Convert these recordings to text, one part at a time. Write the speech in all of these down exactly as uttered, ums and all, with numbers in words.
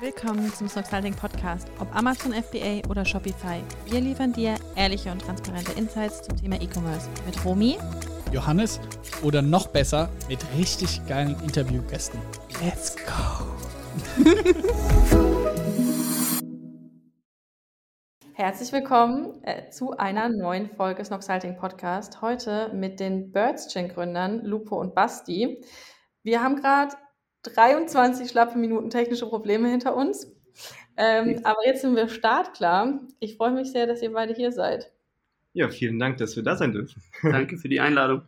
Willkommen zum Snoxalting Podcast, ob Amazon F B A oder Shopify. Wir liefern dir ehrliche und transparente Insights zum Thema E-Commerce mit Romy, Johannes oder noch besser mit richtig geilen Interviewgästen. Let's go! Herzlich willkommen äh, zu einer neuen Folge Snoxalting Podcast. Heute mit den Birdsgen-Gründern Lupo und Basti. Wir haben gerade dreiundzwanzig schlappe Minuten technische Probleme hinter uns. Ähm, aber jetzt sind wir startklar. Ich freue mich sehr, dass ihr beide hier seid. Ja, vielen Dank, dass wir da sein dürfen. Danke für die Einladung.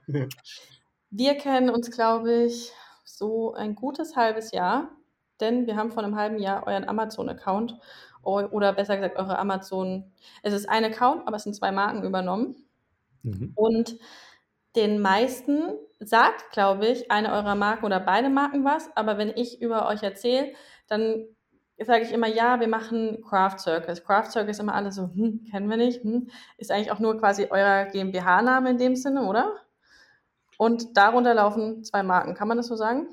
Wir kennen uns, glaube ich, so ein gutes halbes Jahr, denn wir haben vor einem halben Jahr euren Amazon-Account oder besser gesagt eure Amazon, es ist ein Account, aber es sind zwei Marken übernommen. Mhm. Und den meisten sagt, glaube ich, eine eurer Marken oder beide Marken was, aber wenn ich über euch erzähle, dann sage ich immer, ja, wir machen Craft Circus. Craft Circus immer alle so, hm, kennen wir nicht, hm, ist eigentlich auch nur quasi euer GmbH-Name in dem Sinne, oder? Und darunter laufen zwei Marken, kann man das so sagen?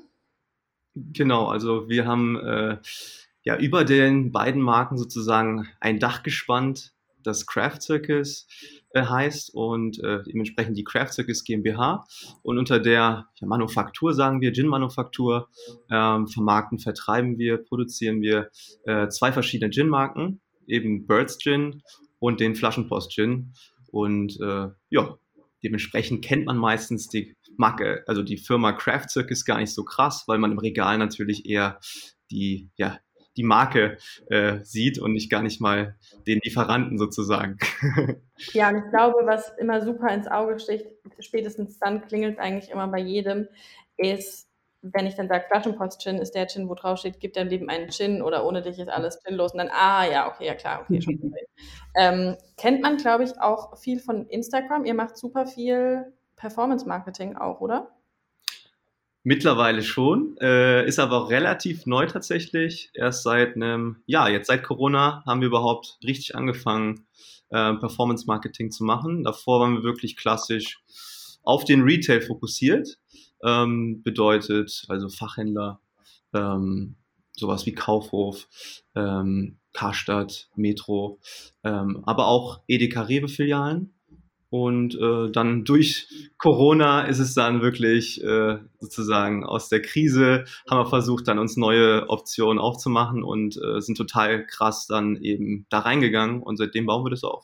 Genau, also wir haben äh, ja über den beiden Marken sozusagen ein Dach gespannt, das Craft Circus äh, heißt und äh, dementsprechend die Craft Circus GmbH und unter der ja, Manufaktur, sagen wir, Gin-Manufaktur, ähm, vermarkten, vertreiben wir, produzieren wir äh, zwei verschiedene Gin-Marken, eben Birds Gin und den Flaschenpost Gin und äh, ja, dementsprechend kennt man meistens die Marke, also die Firma Craft Circus gar nicht so krass, weil man im Regal natürlich eher die, ja, die Marke äh, sieht und nicht gar nicht mal den Lieferanten sozusagen. Ja, und ich glaube, was immer super ins Auge sticht, spätestens dann klingelt es eigentlich immer bei jedem, ist, wenn ich dann sage, Flaschenpost Gin ist der Gin, wo drauf steht, gib deinem Leben einen Gin oder ohne dich ist alles ginlos. Und dann, ah ja, okay, ja klar, okay, schon gesehen. ähm, kennt man, glaube ich, auch viel von Instagram. Ihr macht super viel Performance-Marketing auch, oder? Mittlerweile schon, äh, ist aber auch relativ neu tatsächlich. Erst seit einem, ja, jetzt seit Corona haben wir überhaupt richtig angefangen, äh, Performance-Marketing zu machen. Davor waren wir wirklich klassisch auf den Retail fokussiert. Ähm, bedeutet also Fachhändler, ähm, sowas wie Kaufhof, ähm, Karstadt, Metro, ähm, aber auch Edeka Rewe-Filialen. Und äh, dann durch Corona ist es dann wirklich äh, sozusagen aus der Krise, haben wir versucht, dann uns neue Optionen aufzumachen und äh, sind total krass dann eben da reingegangen und seitdem bauen wir das auf.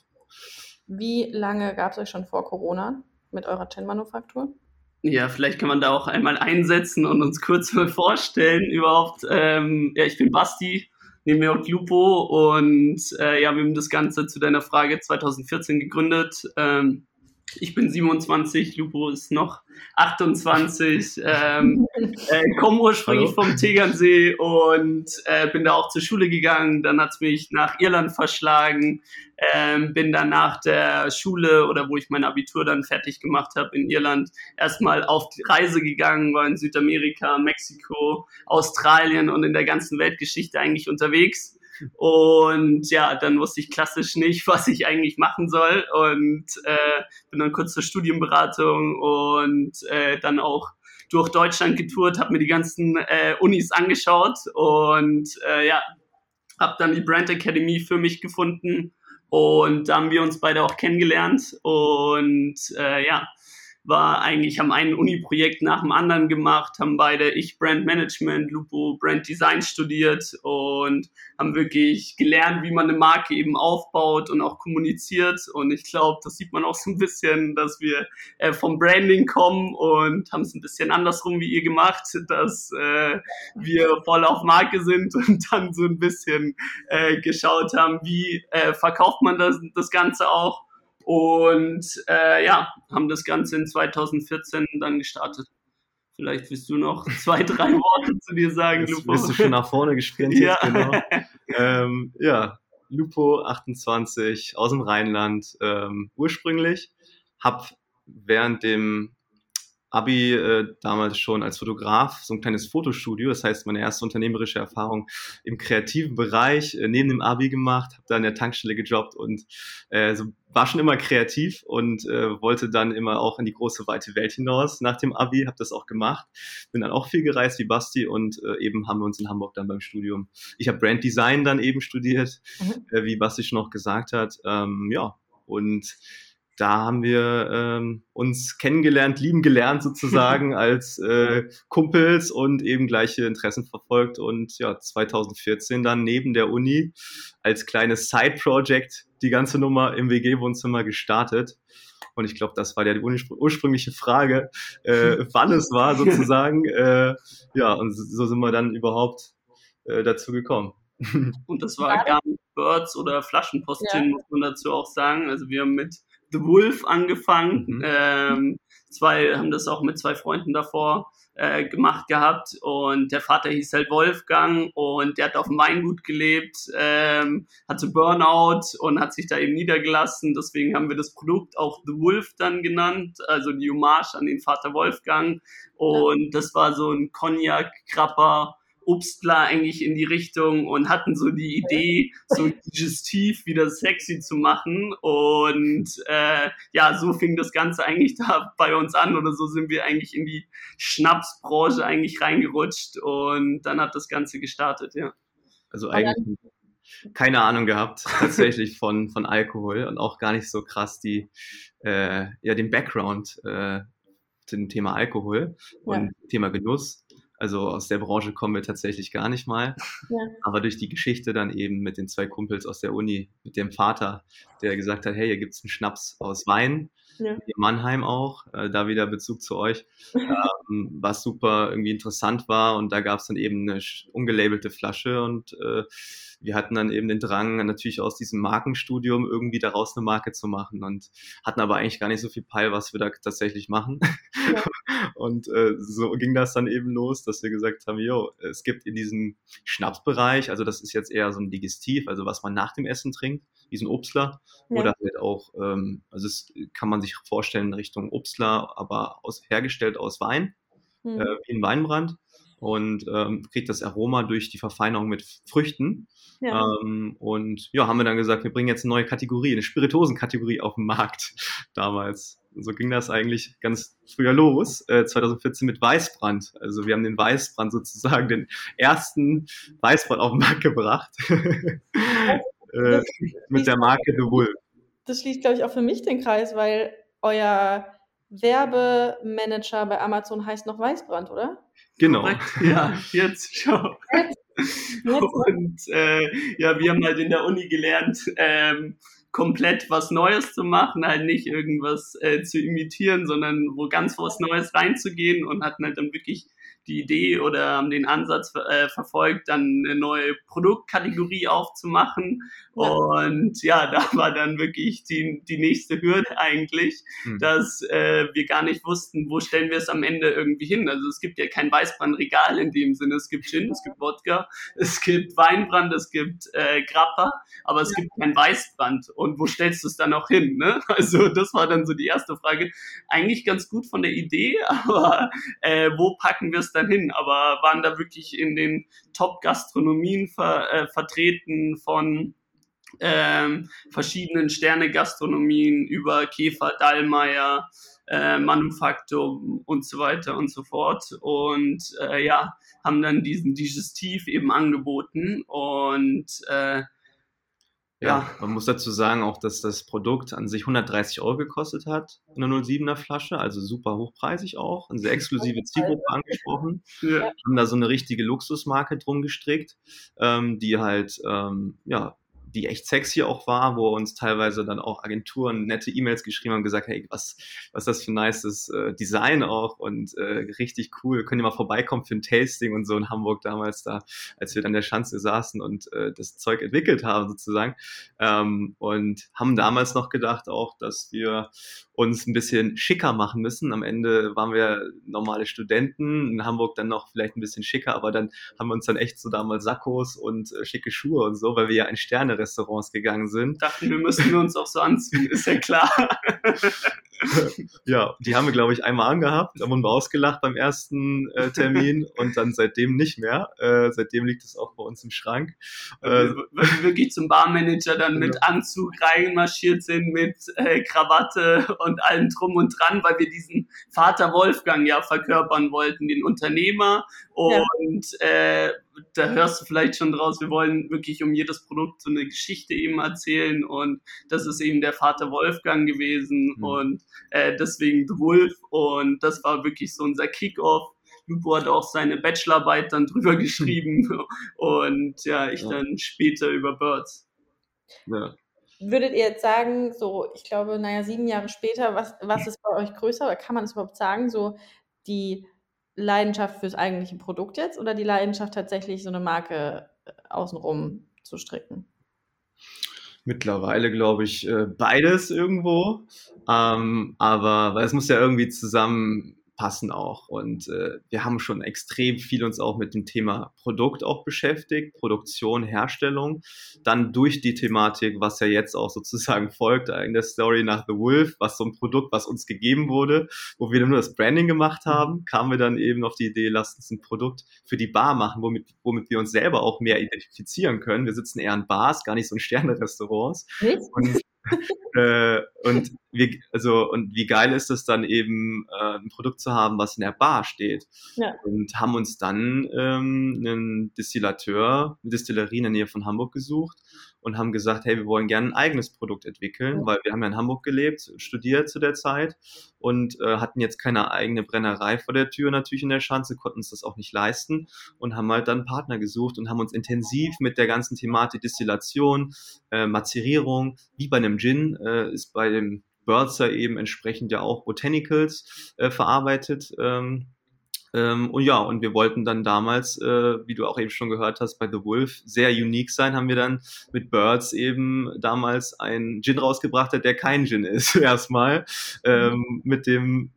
Wie lange gab es euch schon vor Corona mit eurer Gin-Manufaktur? Ja, vielleicht kann man da auch einmal einsetzen und uns kurz mal vorstellen überhaupt. Ähm, ja, ich bin Basti, neben mir auch Lupo und äh, ja, wir haben das Ganze zu deiner Frage zwanzig vierzehn gegründet. Ähm, ich bin siebenundzwanzig, Lupo ist noch achtundzwanzig, ähm, äh, komme ursprünglich Hallo. vom Tegernsee und äh, bin da auch zur Schule gegangen. Dann hat's mich nach Irland verschlagen, ähm, bin dann nach der Schule oder wo ich mein Abitur dann fertig gemacht habe in Irland erstmal auf die Reise gegangen, war in Südamerika, Mexiko, Australien und in der ganzen Weltgeschichte eigentlich unterwegs. Und ja, dann wusste ich klassisch nicht, was ich eigentlich machen soll und äh, bin dann kurz zur Studienberatung und äh, dann auch durch Deutschland getourt, habe mir die ganzen äh, Unis angeschaut und äh, ja, habe dann die Brand Academy für mich gefunden und da haben wir uns beide auch kennengelernt und äh, ja, war eigentlich, haben ein Uni-Projekt nach dem anderen gemacht, haben beide, ich Brand Management, Lupo Brand Design studiert und haben wirklich gelernt, wie man eine Marke eben aufbaut und auch kommuniziert und ich glaube, das sieht man auch so ein bisschen, dass wir äh, vom Branding kommen und haben es ein bisschen andersrum wie ihr gemacht, dass äh, wir voll auf Marke sind und dann so ein bisschen äh, geschaut haben, wie äh, verkauft man das, das Ganze auch. Und äh, ja, haben das Ganze in zwanzig vierzehn dann gestartet. Vielleicht willst du noch zwei, drei Worte zu dir sagen, jetzt Lupo. Bist du schon nach vorne gesprintet, ja. genau. ähm, ja, Lupo, achtundzwanzig, aus dem Rheinland, ähm, ursprünglich. Hab während dem Abi äh, damals schon als Fotograf, so ein kleines Fotostudio, das heißt meine erste unternehmerische Erfahrung im kreativen Bereich, äh, neben dem Abi gemacht, habe da in der Tankstelle gejobbt und äh, so, war schon immer kreativ und äh, wollte dann immer auch in die große, weite Welt hinaus nach dem Abi, habe das auch gemacht, bin dann auch viel gereist wie Basti und äh, eben haben wir uns in Hamburg dann beim Studium, ich habe Brand Design dann eben studiert, mhm. äh, wie Basti schon noch gesagt hat, ähm, ja, und da haben wir ähm, uns kennengelernt, lieben gelernt sozusagen als äh, Kumpels und eben gleiche Interessen verfolgt und ja, zwanzig vierzehn dann neben der Uni als kleines Side-Project die ganze Nummer im W G-Wohnzimmer gestartet. Und ich glaube, das war ja die ursprüngliche Frage, äh, wann es war sozusagen. Äh, ja, und so sind wir dann überhaupt äh, dazu gekommen. Und das war gar nicht Birds oder Flaschenposting, ja. muss man dazu auch sagen. Also wir haben mit The Wolf angefangen. Mhm. Ähm, zwei haben das auch mit zwei Freunden davor äh, gemacht gehabt und der Vater hieß halt Wolfgang und der hat auf dem Weingut gelebt, ähm, hatte Burnout und hat sich da eben niedergelassen. Deswegen haben wir das Produkt auch The Wolf dann genannt, also die Hommage an den Vater Wolfgang. Und das war so ein Cognac-Krapper Obstler eigentlich in die Richtung und hatten so die Idee, so digestiv wieder sexy zu machen und äh, ja, so fing das Ganze eigentlich da bei uns an oder so sind wir eigentlich in die Schnapsbranche eigentlich reingerutscht und dann hat das Ganze gestartet, ja. Also eigentlich keine Ahnung gehabt, tatsächlich von, von Alkohol und auch gar nicht so krass die, äh, ja, den Background äh, zum Thema Alkohol und ja. Thema Genuss. Also aus der Branche kommen wir tatsächlich gar nicht mal. Ja. Aber durch die Geschichte dann eben mit den zwei Kumpels aus der Uni, mit dem Vater, der gesagt hat, hey, hier gibt's einen Schnaps aus Wein, ja. in Mannheim auch, äh, da wieder Bezug zu euch, ähm, was super irgendwie interessant war. Und da gab's dann eben eine ungelabelte Flasche und äh, wir hatten dann eben den Drang, natürlich aus diesem Markenstudium irgendwie daraus eine Marke zu machen und hatten aber eigentlich gar nicht so viel Peil, was wir da tatsächlich machen. Ja. Und äh, so ging das dann eben los, dass wir gesagt haben, jo, es gibt in diesem Schnapsbereich, also das ist jetzt eher so ein Digestiv, also was man nach dem Essen trinkt, diesen Obstler, ja. oder halt auch, ähm, also es kann man sich vorstellen in Richtung Obstler, aber aus, hergestellt aus Wein, mhm. äh, wie ein Weinbrand. Und ähm, kriegt das Aroma durch die Verfeinerung mit Früchten. Ja. Ähm, und ja, haben wir dann gesagt, wir bringen jetzt eine neue Kategorie, eine Spirituosen-Kategorie auf den Markt damals. Und so ging das eigentlich ganz früher los, äh, zwanzig vierzehn mit Weißbrand. Also wir haben den Weißbrand sozusagen, den ersten Weißbrand auf den Markt gebracht. äh, mit der Marke The Wolf. Das schließt, glaube ich, auch für mich den Kreis, weil euer Werbemanager bei Amazon heißt noch Weißbrand, oder? Genau. Ja, jetzt schau. Und äh, ja, wir haben halt in der Uni gelernt, ähm, komplett was Neues zu machen, halt nicht irgendwas äh, zu imitieren, sondern wo ganz was Neues reinzugehen und hatten halt dann wirklich die Idee oder haben den Ansatz äh, verfolgt, dann eine neue Produktkategorie aufzumachen. Ja. Und ja, da war dann wirklich die, die nächste Hürde eigentlich, mhm. dass äh, wir gar nicht wussten, wo stellen wir es am Ende irgendwie hin. Also es gibt ja kein Weißbrandregal in dem Sinne. Es gibt Gin, es gibt Wodka, es gibt Weinbrand, es gibt äh, Grappa, aber es ja. gibt kein Weißbrand. Und wo stellst du es dann auch hin? Ne? Also das war dann so die erste Frage. Eigentlich ganz gut von der Idee, aber äh, wo packen wir es dann hin? Aber waren da wirklich in den Top-Gastronomien ver, äh, vertreten von ähm, verschiedenen Sterne-Gastronomien über Käfer, Dallmayr, äh, Manufaktum und so weiter und so fort. Und äh, ja, haben dann diesen Digestiv eben angeboten und äh, Ja, ja, man muss dazu sagen auch, dass das Produkt an sich hundertdreißig Euro gekostet hat, eine null Komma siebener Flasche, also super hochpreisig auch, eine sehr exklusive Zielgruppe angesprochen. Ja. Haben da so eine richtige Luxusmarke drum gestrickt, ähm, die halt, ähm, ja, die echt sexy auch war, wo uns teilweise dann auch Agenturen nette E-Mails geschrieben haben und gesagt, hey, was, was ist das für ein nices äh, Design auch und äh, richtig cool, könnt ihr mal vorbeikommen für ein Tasting und so in Hamburg damals da, als wir dann der Schanze saßen und äh, das Zeug entwickelt haben sozusagen, ähm, und haben damals noch gedacht auch, dass wir uns ein bisschen schicker machen müssen. Am Ende waren wir normale Studenten, in Hamburg dann noch vielleicht ein bisschen schicker, aber dann haben wir uns dann echt so damals Sakkos und äh, schicke Schuhe und so, weil wir ja ein Sterne Sterne-Restaurants gegangen sind. Dachten, wir müssen uns auch so anziehen, ist ja klar. Ja, die haben wir, glaube ich, einmal angehabt, da wurden wir ausgelacht beim ersten äh, Termin und dann seitdem nicht mehr. Äh, seitdem liegt es auch bei uns im Schrank. Äh, wir, wir wirklich zum Barmanager dann mit ja. Anzug reinmarschiert sind, mit äh, Krawatte und allem drum und dran, weil wir diesen Vater Wolfgang ja verkörpern wollten, den Unternehmer. Und ja. äh, da hörst du vielleicht schon draus, wir wollen wirklich um jedes Produkt so eine Geschichte eben erzählen und das ist eben der Vater Wolfgang gewesen mhm. und äh, deswegen The Wolf und das war wirklich so unser Kick-Off. Lupo hat auch seine Bachelorarbeit dann drüber geschrieben und ja, ich ja. dann später über Birds. Ja. Würdet ihr jetzt sagen, so, ich glaube, naja, sieben Jahre später, was, was ist bei euch größer oder kann man es überhaupt sagen, so die Leidenschaft fürs eigentliche Produkt jetzt oder die Leidenschaft tatsächlich so eine Marke außenrum zu stricken? Mittlerweile glaube ich beides irgendwo, ähm, aber weil es muss ja irgendwie zusammenpassen auch und äh, wir haben schon extrem viel uns auch mit dem Thema Produkt auch beschäftigt, Produktion, Herstellung, dann durch die Thematik, was ja jetzt auch sozusagen folgt in der Story nach The Wolf, was so ein Produkt, was uns gegeben wurde, wo wir nur das Branding gemacht haben, kamen wir dann eben auf die Idee, lasst uns ein Produkt für die Bar machen, womit, womit wir uns selber auch mehr identifizieren können. Wir sitzen eher in Bars, gar nicht so in Sterne-Restaurants. Und äh, und wie, also, und wie geil ist es dann eben, äh, ein Produkt zu haben, was in der Bar steht. Ja. Und haben uns dann ähm, einen Distillateur, eine Distillerie in der Nähe von Hamburg gesucht und haben gesagt, hey, wir wollen gerne ein eigenes Produkt entwickeln, ja. weil wir haben ja in Hamburg gelebt, studiert zu der Zeit und äh, hatten jetzt keine eigene Brennerei vor der Tür natürlich in der Schanze, konnten uns das auch nicht leisten und haben halt dann einen Partner gesucht und haben uns intensiv mit der ganzen Thematik Destillation, äh, Mazerierung, wie bei einem Gin, äh, ist bei dem Birds eben entsprechend ja auch Botanicals äh, verarbeitet. Ähm, ähm, und ja, und wir wollten dann damals, äh, wie du auch eben schon gehört hast, bei The Wolf sehr unique sein, haben wir dann mit Birds eben damals einen Gin rausgebracht, der kein Gin ist, erstmal, ähm, mit dem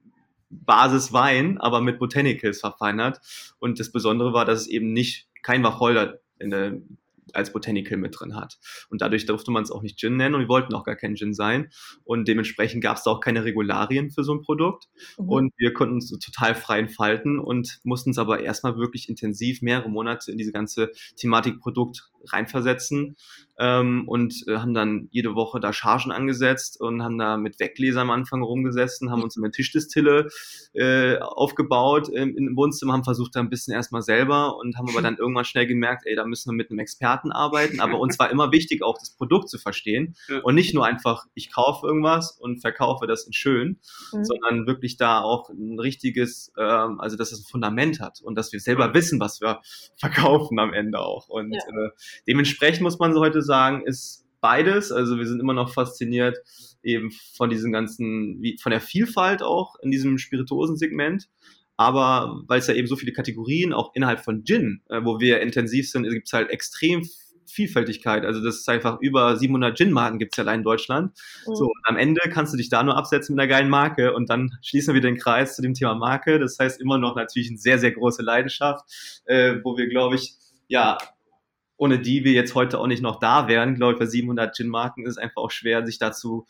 Basiswein, aber mit Botanicals verfeinert. Und das Besondere war, dass es eben nicht kein Wacholder in der als Botanical mit drin hat. Und dadurch durfte man es auch nicht Gin nennen und wir wollten auch gar kein Gin sein. Und dementsprechend gab es da auch keine Regularien für so ein Produkt. Mhm. Und wir konnten uns so total frei entfalten und mussten uns aber erstmal wirklich intensiv mehrere Monate in diese ganze Thematik Produkt reinversetzen ähm, und äh, haben dann jede Woche da Chargen angesetzt und haben da mit Weggläser am Anfang rumgesessen, haben uns eine Tischdistille äh, aufgebaut im, im Wohnzimmer, haben versucht da ein bisschen erstmal selber und haben aber dann irgendwann schnell gemerkt, ey, da müssen wir mit einem Experten arbeiten, aber uns war immer wichtig, auch das Produkt zu verstehen und nicht nur einfach, ich kaufe irgendwas und verkaufe das in schön, mhm. sondern wirklich da auch ein richtiges, ähm, also dass es ein Fundament hat und dass wir selber wissen, was wir verkaufen am Ende auch und ja. äh, dementsprechend muss man so heute sagen, ist beides, also wir sind immer noch fasziniert eben von diesem ganzen, wie, von der Vielfalt auch in diesem Spirituosensegment, aber weil es ja eben so viele Kategorien auch innerhalb von Gin, äh, wo wir intensiv sind, gibt es halt extrem Vielfältigkeit, also das ist einfach über siebenhundert Gin-Marken gibt es ja allein in Deutschland. Mhm. So, und am Ende kannst du dich da nur absetzen mit einer geilen Marke und dann schließen wir den Kreis zu dem Thema Marke, das heißt immer noch natürlich eine sehr, sehr große Leidenschaft, äh, wo wir, glaube ich, ja, ohne die wir jetzt heute auch nicht noch da wären, glaube ich, bei siebenhundert Gin-Marken ist es einfach auch schwer, sich dazu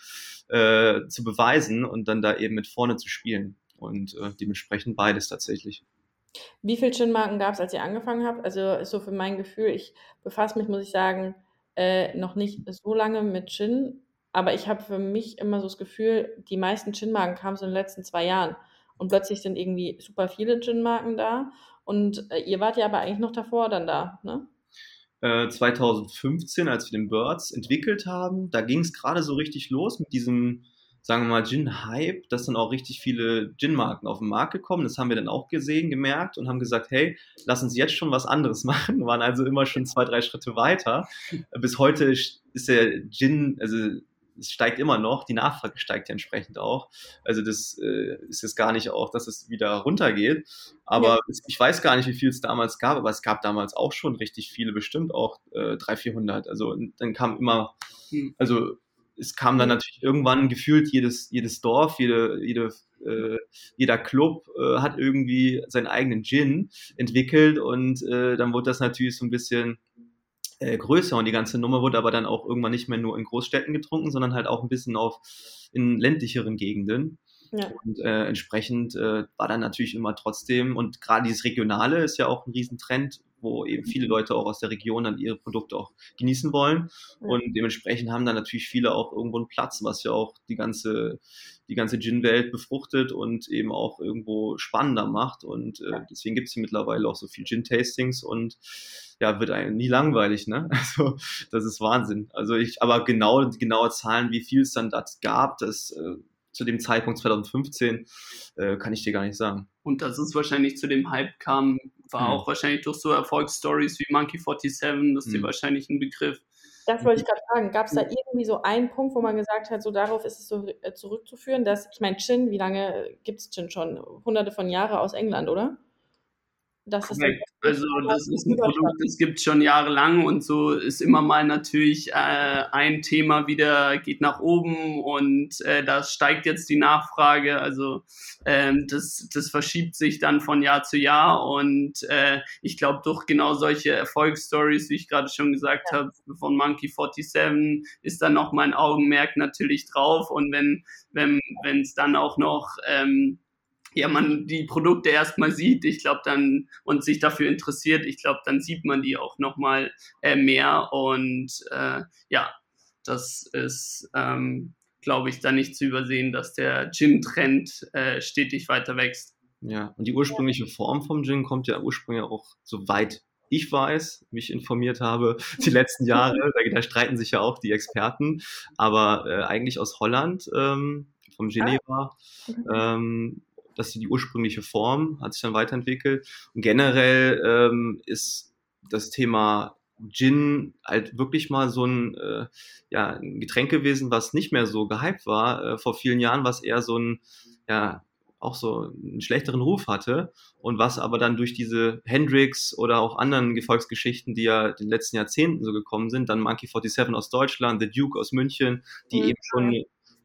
äh, zu beweisen und dann da eben mit vorne zu spielen. Und äh, dementsprechend beides tatsächlich. Wie viele Gin-Marken gab es, als ihr angefangen habt? Also ist so für mein Gefühl, ich befasse mich, muss ich sagen, äh, noch nicht so lange mit Gin, aber ich habe für mich immer so das Gefühl, die meisten Gin-Marken kamen so in den letzten zwei Jahren und plötzlich sind irgendwie super viele Gin-Marken da und äh, ihr wart ja aber eigentlich noch davor dann da, ne? zwanzig fünfzehn, als wir den Birds entwickelt haben, da ging es gerade so richtig los mit diesem, sagen wir mal, Gin-Hype, dass dann auch richtig viele Gin-Marken auf den Markt gekommen. Das haben wir dann auch gesehen, gemerkt und haben gesagt, hey, lass uns jetzt schon was anderes machen. Wir waren also immer schon zwei, drei Schritte weiter. Bis heute ist der Gin, also es steigt immer noch, die Nachfrage steigt ja entsprechend auch. Also das äh, ist jetzt gar nicht auch, dass es wieder runtergeht. Aber ja. es, ich weiß gar nicht, wie viel es damals gab, aber es gab damals auch schon richtig viele, bestimmt auch äh, dreihundert, vierhundert. Also dann kam immer, also es kam dann natürlich irgendwann gefühlt jedes, jedes Dorf, jede, jede, äh, jeder Club äh, hat irgendwie seinen eigenen Gin entwickelt und äh, dann wurde das natürlich so ein bisschen äh, größer und die ganze Nummer wurde aber dann auch irgendwann nicht mehr nur in Großstädten getrunken, sondern halt auch ein bisschen auf in ländlicheren Gegenden. Ja. Und äh, entsprechend äh, war dann natürlich immer trotzdem, und gerade dieses Regionale ist ja auch ein Riesentrend, wo eben viele Leute auch aus der Region dann ihre Produkte auch genießen wollen. Ja. Und dementsprechend haben dann natürlich viele auch irgendwo einen Platz, was ja auch die ganze, die ganze Gin-Welt befruchtet und eben auch irgendwo spannender macht. Und äh, deswegen gibt es hier mittlerweile auch so viel Gin-Tastings und ja, wird einem nie langweilig, ne? Also das ist Wahnsinn. Also ich, aber genau, die genaue Zahlen, wie viel es dann das gab, das äh, zu dem Zeitpunkt zwanzig fünfzehn, äh, kann ich dir gar nicht sagen. Und dass es wahrscheinlich zu dem Hype kam, war Mhm. auch wahrscheinlich durch so Erfolgsstories wie Monkey siebenundvierzig, das ist dir Mhm. wahrscheinlich ein Begriff. Das wollte ich gerade fragen. Gab es da irgendwie so einen Punkt, wo man gesagt hat, so darauf ist es so äh, zurückzuführen, dass, ich meine, Gin, wie lange gibt es Gin schon? Hunderte von Jahren aus England, oder? Das ist Korrekt. Also das ist ein Produkt, das gibt es schon jahrelang und so ist immer mal natürlich äh, ein Thema wieder, geht nach oben und äh, da steigt jetzt die Nachfrage. Also ähm, das, das verschiebt sich dann von Jahr zu Jahr und äh, ich glaube, durch genau solche Erfolgsstories, wie ich gerade schon gesagt Ja. habe, von Monkey siebenundvierzig ist dann noch mein Augenmerk natürlich drauf und wenn wenn wenn es dann auch noch ähm, ja, man die Produkte erstmal sieht, ich glaube dann, und sich dafür interessiert, ich glaube, dann sieht man die auch nochmal äh, mehr und äh, ja, das ist, ähm, glaube ich, dann nicht zu übersehen, dass der Gin-Trend äh, stetig weiter wächst. Ja, und die ursprüngliche Form vom Gin kommt ja ursprünglich auch, soweit ich weiß, mich informiert habe, die letzten Jahre, da, da streiten sich ja auch die Experten, aber äh, eigentlich aus Holland, ähm, vom Geneva, ähm, das ist die ursprüngliche Form, hat sich dann weiterentwickelt. Und generell ähm, ist das Thema Gin halt wirklich mal so ein, äh, ja, ein Getränk gewesen, was nicht mehr so gehypt war. Äh, vor vielen Jahren, was eher so ein, ja, auch so einen schlechteren Ruf hatte und was aber dann durch diese Hendrix oder auch anderen Gefolgsgeschichten, die ja in den letzten Jahrzehnten so gekommen sind, dann Monkey siebenundvierzig aus Deutschland, The Duke aus München, die Mhm. eben schon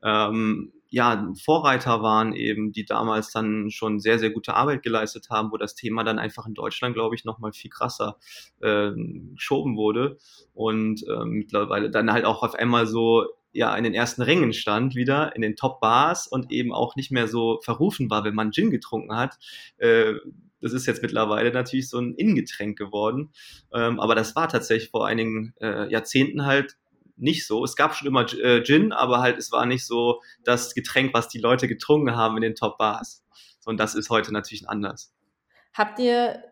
ähm, ja, Vorreiter waren eben, die damals dann schon sehr, sehr gute Arbeit geleistet haben, wo das Thema dann einfach in Deutschland, glaube ich, nochmal viel krasser äh, geschoben wurde und ähm, mittlerweile dann halt auch auf einmal so ja in den ersten Rängen stand wieder, in den Top-Bars und eben auch nicht mehr so verrufen war, wenn man Gin getrunken hat. Äh, das ist jetzt mittlerweile natürlich so ein Innengetränk geworden, ähm, aber das war tatsächlich vor einigen äh, Jahrzehnten halt nicht so. Es gab schon immer äh, Gin, aber halt es war nicht so das Getränk, was die Leute getrunken haben in den Top-Bars. Und das ist heute natürlich anders. Habt ihr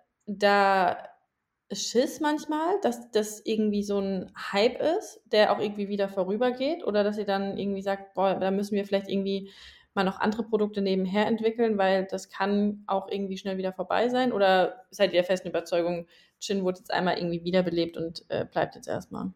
da Schiss manchmal, dass das irgendwie so ein Hype ist, der auch irgendwie wieder vorübergeht? Oder dass ihr dann irgendwie sagt, boah, da müssen wir vielleicht irgendwie mal noch andere Produkte nebenher entwickeln, weil das kann auch irgendwie schnell wieder vorbei sein? Oder seid ihr der festen Überzeugung, Gin wurde jetzt einmal irgendwie wiederbelebt und äh, bleibt jetzt erstmal?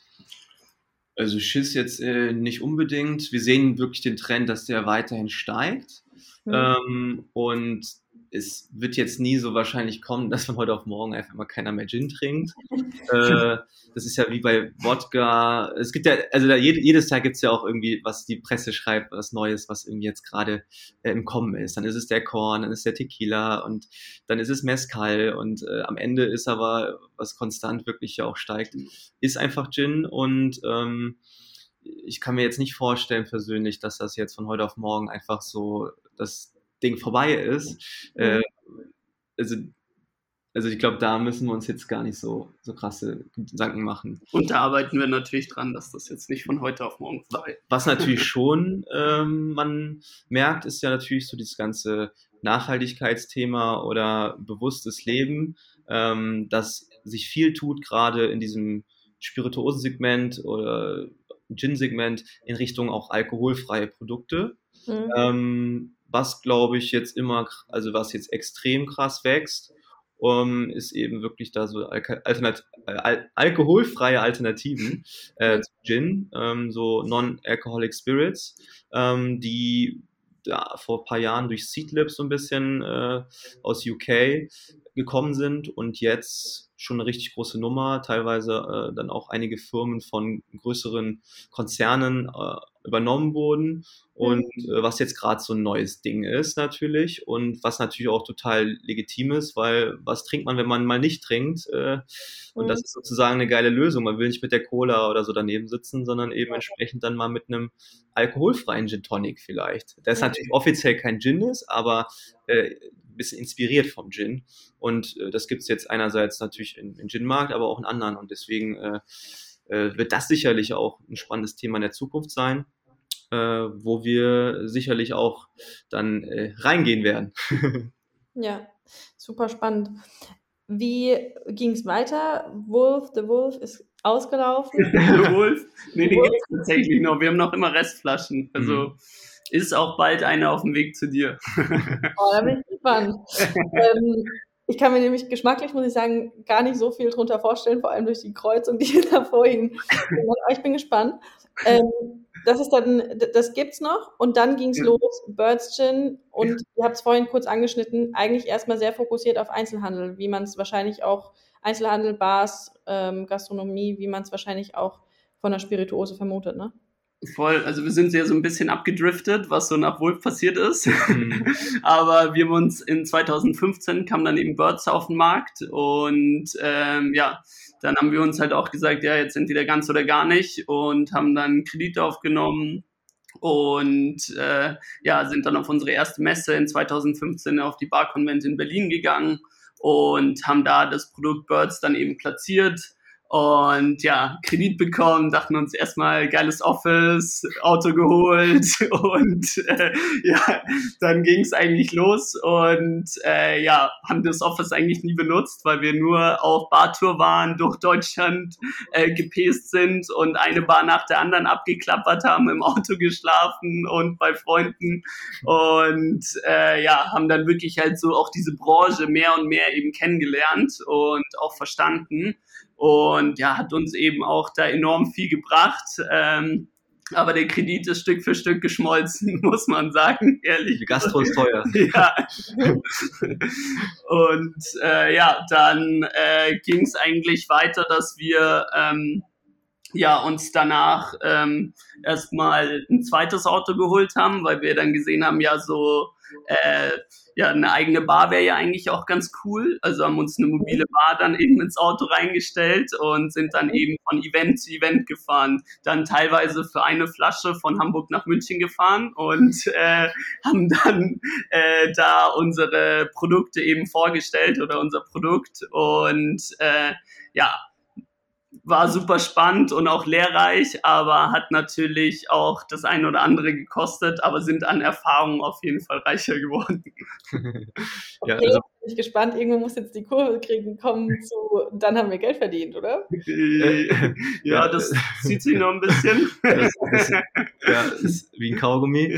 Also Schiss jetzt äh, nicht unbedingt. Wir sehen wirklich den Trend, dass der weiterhin steigt. Hm. Ähm, und es wird jetzt nie so wahrscheinlich kommen, dass von heute auf morgen einfach mal keiner mehr Gin trinkt. äh, das ist ja wie bei Wodka. Es gibt ja, also da, jede, jedes Jahr gibt's ja auch irgendwie, was die Presse schreibt, was Neues, was irgendwie jetzt gerade äh, im Kommen ist. Dann ist es der Korn, dann ist der Tequila und dann ist es Mezcal und äh, am Ende ist aber, was konstant wirklich ja auch steigt, ist einfach Gin und ähm, ich kann mir jetzt nicht vorstellen persönlich, dass das jetzt von heute auf morgen einfach so das Ding vorbei ist. Mhm. Äh, also, also ich glaube, da müssen wir uns jetzt gar nicht so, so krasse Gedanken machen. Und da arbeiten wir natürlich dran, dass das jetzt nicht von heute auf morgen vorbei ist. Was natürlich schon ähm, man merkt, ist ja natürlich so dieses ganze Nachhaltigkeitsthema oder bewusstes Leben, ähm, dass sich viel tut, gerade in diesem Spirituosensegment oder Gin-Segment in Richtung auch alkoholfreie Produkte. Mhm. Ähm, was glaube ich jetzt immer, also was jetzt extrem krass wächst, um, ist eben wirklich da so Alka- Alternat Al alkoholfreie Alternativen äh, zu Gin, ähm, so Non-Alcoholic Spirits, ähm, die ja, vor ein paar Jahren durch Seedlip so ein bisschen äh, aus U K gekommen sind und jetzt schon eine richtig große Nummer, teilweise äh, dann auch einige Firmen von größeren Konzernen äh, übernommen wurden und äh, was jetzt gerade so ein neues Ding ist natürlich und was natürlich auch total legitim ist, weil was trinkt man, wenn man mal nicht trinkt äh, und das ist sozusagen eine geile Lösung. Man will nicht mit der Cola oder so daneben sitzen, sondern eben entsprechend dann mal mit einem alkoholfreien Gin Tonic vielleicht. Der ist natürlich offiziell kein Gin ist, aber äh, ein bisschen inspiriert vom Gin. Und äh, das gibt es jetzt einerseits natürlich im, im Gin-Markt, aber auch in anderen. Und deswegen äh, äh, wird das sicherlich auch ein spannendes Thema in der Zukunft sein, äh, wo wir sicherlich auch dann äh, reingehen werden. Ja, super spannend. Wie ging es weiter? Wolf, The Wolf ist ausgelaufen. The Wolf? Nee, den gibt es tatsächlich noch. Wir haben noch immer Restflaschen. Also mhm. ist auch bald eine auf dem Weg zu dir. Oh, da bin ich gespannt. ähm, ich kann mir nämlich geschmacklich, muss ich sagen, gar nicht so viel drunter vorstellen, vor allem durch die Kreuzung, die ihr da vorhin gemacht habt. Ich bin gespannt. Ähm, das ist dann, das gibt's noch und dann ging's ja. los, Birds Gin und ihr habt es vorhin kurz angeschnitten, eigentlich erstmal sehr fokussiert auf Einzelhandel, wie man es wahrscheinlich auch, Einzelhandel, Bars, ähm, Gastronomie, wie man es wahrscheinlich auch von der Spirituose vermutet, ne? Voll, also wir sind ja so ein bisschen abgedriftet, was so nach Wolf passiert ist. Mhm. Aber wir haben uns in zwanzig fünfzehn kam dann eben Birds auf den Markt und ähm, ja, dann haben wir uns halt auch gesagt, ja, jetzt entweder ganz oder gar nicht und haben dann Kredite aufgenommen und äh, ja, sind dann auf unsere erste Messe in zwanzig fünfzehn auf die Bar Convent in Berlin gegangen und haben da das Produkt Birds dann eben platziert. Und ja, Kredit bekommen, dachten uns erstmal geiles Office, Auto geholt und äh, ja, dann ging es eigentlich los und äh, ja, haben das Office eigentlich nie benutzt, weil wir nur auf Bartour waren, durch Deutschland äh, gepäst sind und eine Bar nach der anderen abgeklappert haben, im Auto geschlafen und bei Freunden und äh, ja, haben dann wirklich halt so auch diese Branche mehr und mehr eben kennengelernt und auch verstanden. Und ja, hat uns eben auch da enorm viel gebracht. Ähm, aber der Kredit ist Stück für Stück geschmolzen, muss man sagen, ehrlich. Die Gastro ist teuer. Ja. Und äh, ja, dann äh, ging es eigentlich weiter, dass wir ähm, ja, uns danach ähm, erstmal ein zweites Auto geholt haben, weil wir dann gesehen haben, ja, so äh, ja, eine eigene Bar wäre ja eigentlich auch ganz cool. Also haben uns eine mobile Bar dann eben ins Auto reingestellt und sind dann eben von Event zu Event gefahren. Dann teilweise für eine Flasche von Hamburg nach München gefahren und äh, haben dann äh, da unsere Produkte eben vorgestellt oder unser Produkt und äh, ja, war super spannend und auch lehrreich, aber hat natürlich auch das eine oder andere gekostet, aber sind an Erfahrung auf jeden Fall reicher geworden. Ja, okay, also bin ich gespannt. Irgendwo muss jetzt die Kurve kriegen, kommen zu, dann haben wir Geld verdient, oder? Ja, das zieht sich noch ein bisschen. Das, das, ja, ist wie ein Kaugummi.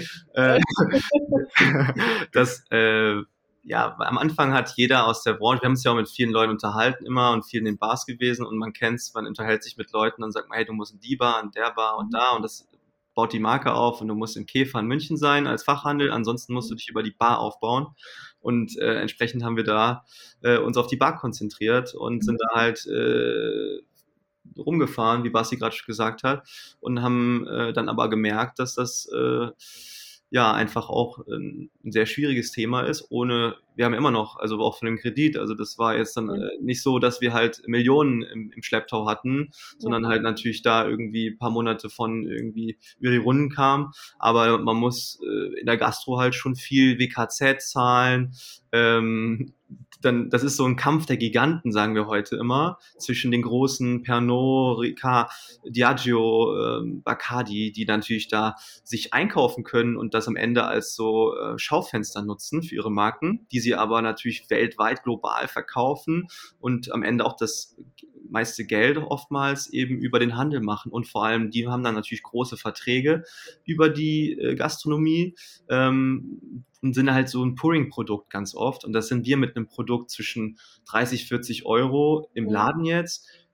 Das, äh, ja, am Anfang hat jeder aus der Branche, wir haben uns ja auch mit vielen Leuten unterhalten immer und vielen in den Bars gewesen und man kennt's, man unterhält sich mit Leuten und sagt man, hey, du musst in die Bar, in der Bar und da und das baut die Marke auf und du musst im Käfer in München sein als Fachhandel, ansonsten musst du dich über die Bar aufbauen und äh, entsprechend haben wir da äh, uns auf die Bar konzentriert und sind da halt äh, rumgefahren, wie Basti gerade schon gesagt hat und haben äh, dann aber gemerkt, dass das äh, ja, einfach auch ein, ein sehr schwieriges Thema ist, ohne, wir haben immer noch, also auch von dem Kredit, also das war jetzt dann äh, nicht so, dass wir halt Millionen im, im Schlepptau hatten, sondern halt natürlich da irgendwie ein paar Monate von irgendwie über die Runden kam, aber man muss äh, in der Gastro halt schon viel W K Z zahlen, ähm, dann, das ist so ein Kampf der Giganten, sagen wir heute immer, zwischen den großen Pernod, Ricard, Diageo, ähm, Bacardi, die natürlich da sich einkaufen können und das am Ende als so äh, Schaufenster nutzen für ihre Marken, die sie aber natürlich weltweit, global verkaufen und am Ende auch das meiste Geld oftmals eben über den Handel machen und vor allem, die haben dann natürlich große Verträge über die äh, Gastronomie, ähm, und sind halt so ein Pouring-Produkt ganz oft und das sind wir mit einem Produkt zwischen dreißig, vierzig Euro im Laden jetzt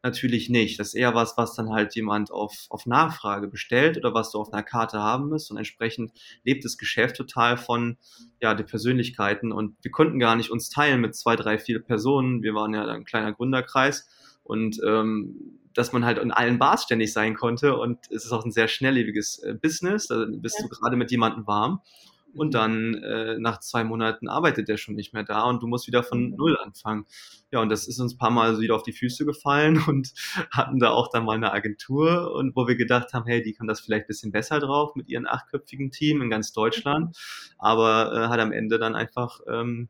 natürlich nicht. Das ist eher was, was dann halt jemand auf, auf Nachfrage bestellt oder was du auf einer Karte haben musst. Und entsprechend lebt das Geschäft total von, ja, den Persönlichkeiten. Und wir konnten gar nicht uns teilen mit zwei, drei, vier Personen. Wir waren ja ein kleiner Gründerkreis. Und ähm, dass man halt in allen Bars ständig sein konnte. Und es ist auch ein sehr schnelllebiges äh, Business. Da bist ja. du gerade mit jemandem warm. Und dann äh, nach zwei Monaten arbeitet der schon nicht mehr da und du musst wieder von Null anfangen. Ja, und das ist uns ein paar Mal so wieder auf die Füße gefallen und hatten da auch dann mal eine Agentur, und wo wir gedacht haben, hey, die kann das vielleicht ein bisschen besser drauf mit ihren achtköpfigen Team in ganz Deutschland, aber äh, hat am Ende dann einfach ähm,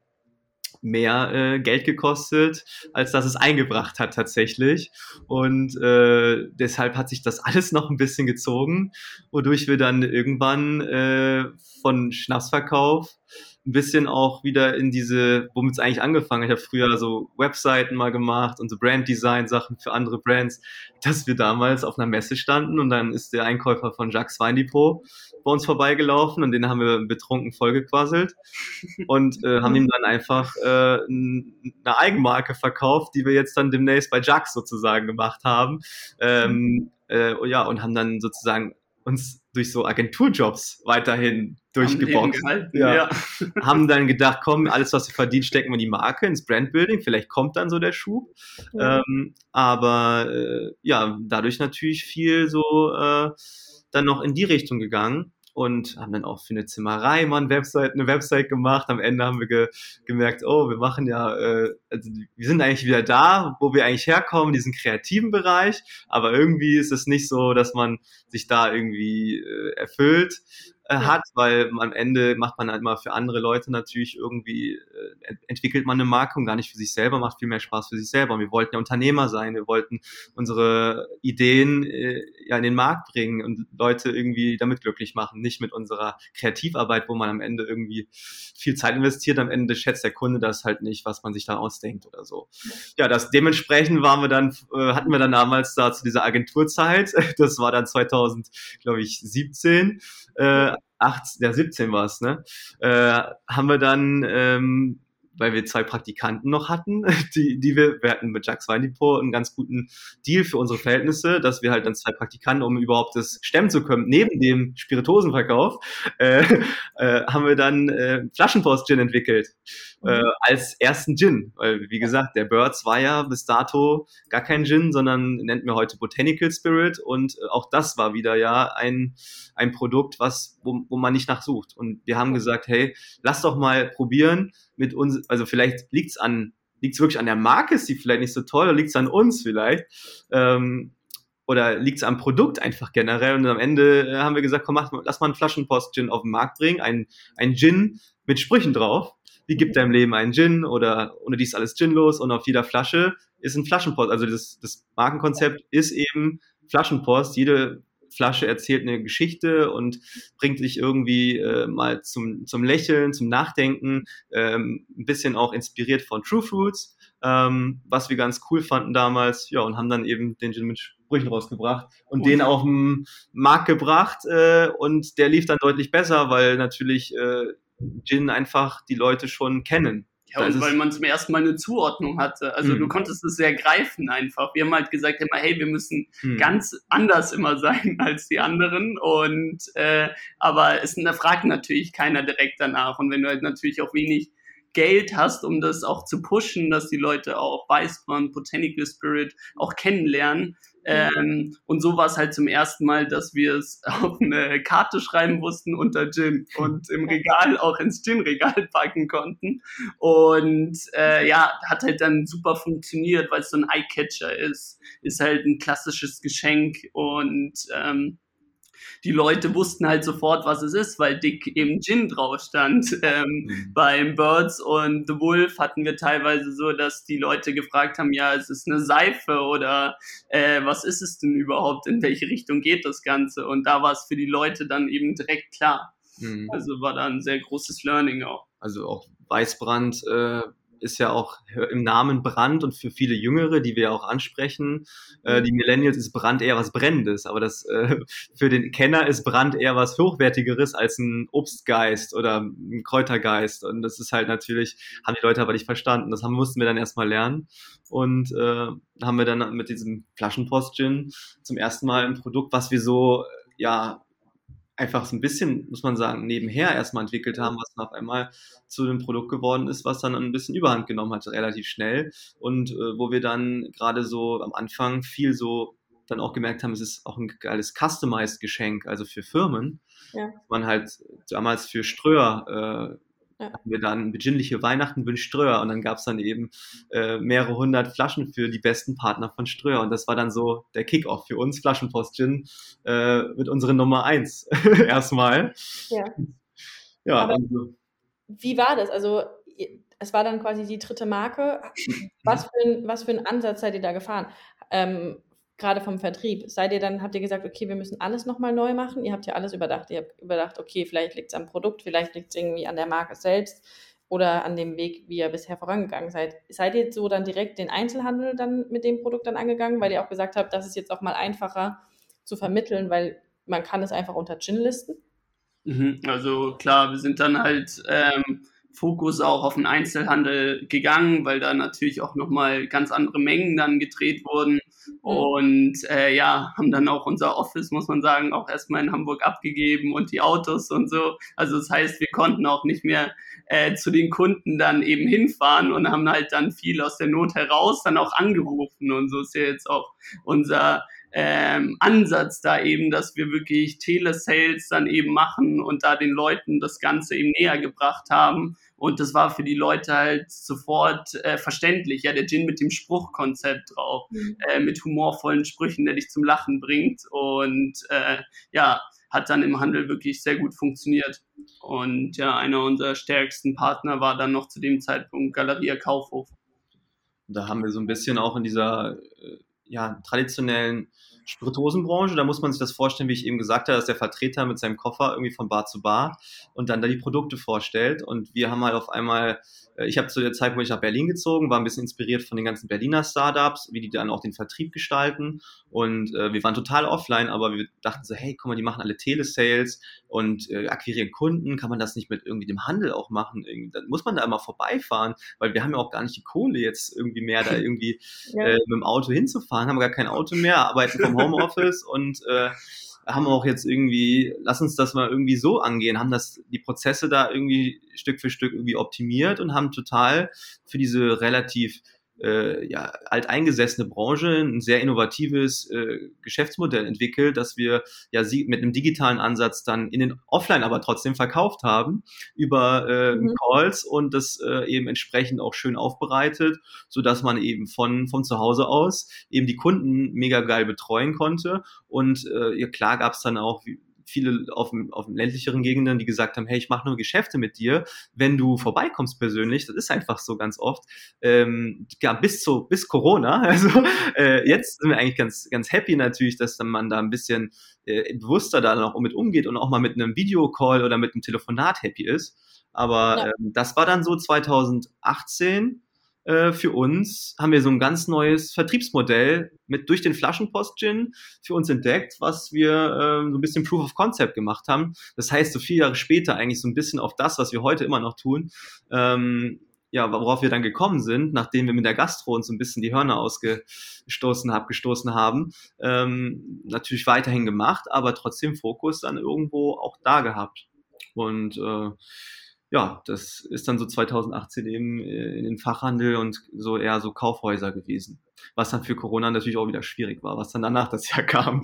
mehr äh, Geld gekostet, als dass es eingebracht hat tatsächlich. Und äh, deshalb hat sich das alles noch ein bisschen gezogen, wodurch wir dann irgendwann äh, von Schnapsverkauf ein bisschen auch wieder in diese, womit es eigentlich angefangen hat. Ich habe früher so Webseiten mal gemacht und so Branddesign-Sachen für andere Brands, dass wir damals auf einer Messe standen und dann ist der Einkäufer von Jacques Weindepot bei uns vorbeigelaufen und den haben wir betrunken vollgequasselt und äh, haben ihm dann einfach äh, eine Eigenmarke verkauft, die wir jetzt dann demnächst bei Jacques sozusagen gemacht haben. Ähm, äh, ja, und haben dann sozusagen uns durch so Agenturjobs weiterhin durchgeboxt. Ja. Ja. Haben dann gedacht, komm, alles, was wir verdienen, stecken wir in die Marke, ins Brandbuilding. Vielleicht kommt dann so der Schub. Ja. Ähm, aber äh, ja, dadurch natürlich viel so äh, dann noch in die Richtung gegangen. Und haben dann auch für eine Zimmerei mal eine Website, eine Website gemacht. Am Ende haben wir ge, gemerkt, oh, wir machen ja, äh, also wir sind eigentlich wieder da, wo wir eigentlich herkommen, diesen kreativen Bereich. Aber irgendwie ist es nicht so, dass man sich da irgendwie äh, erfüllt äh, ja. hat, weil am Ende macht man halt immer für andere Leute natürlich irgendwie, äh, entwickelt man eine Marke und gar nicht für sich selber, macht viel mehr Spaß für sich selber. Und wir wollten ja Unternehmer sein, wir wollten unsere Ideen äh, ja in den Markt bringen und Leute irgendwie damit glücklich machen, nicht mit unserer Kreativarbeit, wo man am Ende irgendwie viel Zeit investiert, am Ende schätzt der Kunde das halt nicht, was man sich da ausdenkt oder so. Ja, das dementsprechend waren wir dann, äh, hatten wir dann damals da zu dieser Agenturzeit, das war dann zweitausend, glaube ich, siebzehn, äh, achtzehn, ja siebzehn war es, ne, äh, haben wir dann, ähm, weil wir zwei Praktikanten noch hatten, die, die wir, wir hatten mit Jacques Weindepot einen ganz guten Deal für unsere Verhältnisse, dass wir halt dann zwei Praktikanten, um überhaupt das stemmen zu können, neben dem Spirituosenverkauf, äh, äh, haben wir dann äh, Flaschenpost-Gin entwickelt, äh, als ersten Gin, weil wie gesagt, der Birds war ja bis dato gar kein Gin, sondern nennt mir heute Botanical Spirit, und äh, auch das war wieder ja ein, ein Produkt, was, wo, wo man nicht nachsucht, und wir haben gesagt, hey, lass doch mal probieren, mit uns, also vielleicht liegt's an, liegt's wirklich an der Marke, ist die vielleicht nicht so toll, oder liegt's an uns vielleicht, ähm, oder liegt's am Produkt einfach generell, und am Ende äh, haben wir gesagt, komm, mach, lass mal einen Flaschenpost-Gin auf den Markt bringen, ein, ein Gin mit Sprüchen drauf, wie gibt deinem Leben einen Gin, oder ohne dies alles ginlos, und auf jeder Flasche ist ein Flaschenpost, also das, das Markenkonzept ist eben Flaschenpost, jede Flasche erzählt eine Geschichte und bringt dich irgendwie äh, mal zum, zum Lächeln, zum Nachdenken, ähm, ein bisschen auch inspiriert von True Fruits, ähm, was wir ganz cool fanden damals, ja, und haben dann eben den Gin mit Sprüchen rausgebracht und oh. den auf den Markt gebracht, äh, und der lief dann deutlich besser, weil natürlich äh, Gin einfach die Leute schon kennen. Ja, und weil man zum ersten Mal eine Zuordnung hatte. Also mhm. du konntest es sehr greifen einfach. Wir haben halt gesagt immer, hey, wir müssen mhm. ganz anders immer sein als die anderen. Und äh, aber es da fragt natürlich keiner direkt danach. Und wenn du halt natürlich auch wenig Geld hast, um das auch zu pushen, dass die Leute auch Weißbrand, Botanical Spirit auch kennenlernen. Ähm, und so war es halt zum ersten Mal, dass wir es auf eine Karte schreiben mussten unter Gin und im Regal auch ins Gin-Regal packen konnten. Und äh, ja, hat halt dann super funktioniert, weil es so ein Eye-Catcher ist. Ist halt ein klassisches Geschenk, und ähm, die Leute wussten halt sofort, was es ist, weil dick eben Gin drauf stand. Ähm, mhm. Beim Birds und The Wolf hatten wir teilweise so, dass die Leute gefragt haben, ja, es ist eine Seife oder äh, was ist es denn überhaupt, in welche Richtung geht das Ganze? Und da war es für die Leute dann eben direkt klar. Mhm. Also war da ein sehr großes Learning auch. Also auch Weißbrand äh, ist ja auch im Namen Brand und für viele Jüngere, die wir auch ansprechen, äh, die Millennials, ist Brand eher was Brennendes, aber das äh, für den Kenner ist Brand eher was Hochwertigeres als ein Obstgeist oder ein Kräutergeist und das ist halt natürlich, haben die Leute aber nicht verstanden, das haben, mussten wir dann erstmal lernen und äh, haben wir dann mit diesem Flaschenpost-Gin zum ersten Mal ein Produkt, was wir so, ja, einfach so ein bisschen, muss man sagen, nebenher erstmal entwickelt haben, was dann auf einmal zu einem Produkt geworden ist, was dann ein bisschen Überhand genommen hat, relativ schnell. Und äh, wo wir dann gerade so am Anfang viel so dann auch gemerkt haben, es ist auch ein geiles Customized-Geschenk, also für Firmen. Ja. Man halt damals für Ströer äh, ja. hatten wir dann besinnliche Weihnachten wünscht Ströer und dann gab es dann eben äh, mehrere hundert Flaschen für die besten Partner von Ströer und das war dann so der Kick-Off für uns, Flaschenpost-Gin, äh, mit unserer Nummer eins erstmal. Ja. Ja, aber also, wie war das? Also es war dann quasi die dritte Marke. Was für ein, was für einen Ansatz seid ihr da gefahren? Ähm, gerade vom Vertrieb. Seid ihr dann, habt ihr gesagt, okay, wir müssen alles nochmal neu machen? Ihr habt ja alles überdacht. Ihr habt überdacht, okay, vielleicht liegt es am Produkt, vielleicht liegt es irgendwie an der Marke selbst oder an dem Weg, wie ihr bisher vorangegangen seid. Seid ihr so dann direkt den Einzelhandel dann mit dem Produkt dann angegangen, weil ihr auch gesagt habt, das ist jetzt auch mal einfacher zu vermitteln, weil man kann es einfach unter Gin listen? Mhm, also klar, wir sind dann halt ähm, Fokus auch auf den Einzelhandel gegangen, weil da natürlich auch nochmal ganz andere Mengen dann gedreht wurden. Mhm. Und äh, ja, haben dann auch unser Office, muss man sagen, auch erstmal in Hamburg abgegeben und die Autos und so. Also das heißt, wir konnten auch nicht mehr äh, zu den Kunden dann eben hinfahren und haben halt dann viel aus der Not heraus dann auch angerufen. Und so ist ja jetzt auch unser Ähm, Ansatz da eben, dass wir wirklich Telesales dann eben machen und da den Leuten das Ganze eben näher gebracht haben. Und das war für die Leute halt sofort äh, verständlich. Ja, der Gin mit dem Spruchkonzept drauf, mhm. äh, mit humorvollen Sprüchen, der dich zum Lachen bringt. Und äh, ja, hat dann im Handel wirklich sehr gut funktioniert. Und ja, einer unserer stärksten Partner war dann noch zu dem Zeitpunkt Galeria Kaufhof. Da haben wir so ein bisschen auch in dieser äh, ja, traditionellen Spirituosenbranche, da muss man sich das vorstellen, wie ich eben gesagt habe, dass der Vertreter mit seinem Koffer irgendwie von Bar zu Bar und dann da die Produkte vorstellt und wir haben halt auf einmal, ich habe zu der Zeit, wo ich nach Berlin gezogen, war ein bisschen inspiriert von den ganzen Berliner Startups, wie die dann auch den Vertrieb gestalten und äh, wir waren total offline, aber wir dachten so, hey, guck mal, die machen alle Telesales und äh, akquirieren Kunden, kann man das nicht mit irgendwie dem Handel auch machen? Irgendwie, dann muss man da immer vorbeifahren, weil wir haben ja auch gar nicht die Kohle jetzt irgendwie mehr, da irgendwie ja. äh, mit dem Auto hinzufahren, haben gar kein Auto mehr, arbeiten vom Homeoffice und äh, haben auch jetzt irgendwie, lass uns das mal irgendwie so angehen, haben das, die Prozesse da irgendwie Stück für Stück irgendwie optimiert und haben total für diese relativ äh, ja, alteingesessene Branche ein sehr innovatives äh, Geschäftsmodell entwickelt, dass wir ja sie mit einem digitalen Ansatz dann in den Offline aber trotzdem verkauft haben über äh, mhm. Calls und das äh, eben entsprechend auch schön aufbereitet, so dass man eben von von zu Hause aus eben die Kunden mega geil betreuen konnte und äh, ja klar gab es dann auch wie, viele auf dem, auf den ländlicheren Gegenden, die gesagt haben, hey, ich mache nur Geschäfte mit dir, wenn du vorbeikommst persönlich, das ist einfach so ganz oft, ähm, ja, bis zu, bis Corona, also äh, jetzt sind wir eigentlich ganz, ganz happy natürlich, dass dann man da ein bisschen äh, bewusster da noch mit umgeht und auch mal mit einem Videocall oder mit einem Telefonat happy ist, aber ja. ähm, das war dann so zweitausendachtzehn für uns, haben wir so ein ganz neues Vertriebsmodell mit durch den Flaschenpost-Gin für uns entdeckt, was wir äh, so ein bisschen Proof of Concept gemacht haben. Das heißt, so viele Jahre später eigentlich so ein bisschen auf das, was wir heute immer noch tun, ähm, ja, worauf wir dann gekommen sind, nachdem wir mit der Gastro uns so ein bisschen die Hörner ausgestoßen haben, gestoßen haben, ähm, natürlich weiterhin gemacht, aber trotzdem Fokus dann irgendwo auch da gehabt. Und äh, ja, das ist dann so zweitausendachtzehn eben in den Fachhandel und so eher so Kaufhäuser gewesen. Was dann für Corona natürlich auch wieder schwierig war, was dann danach das Jahr kam.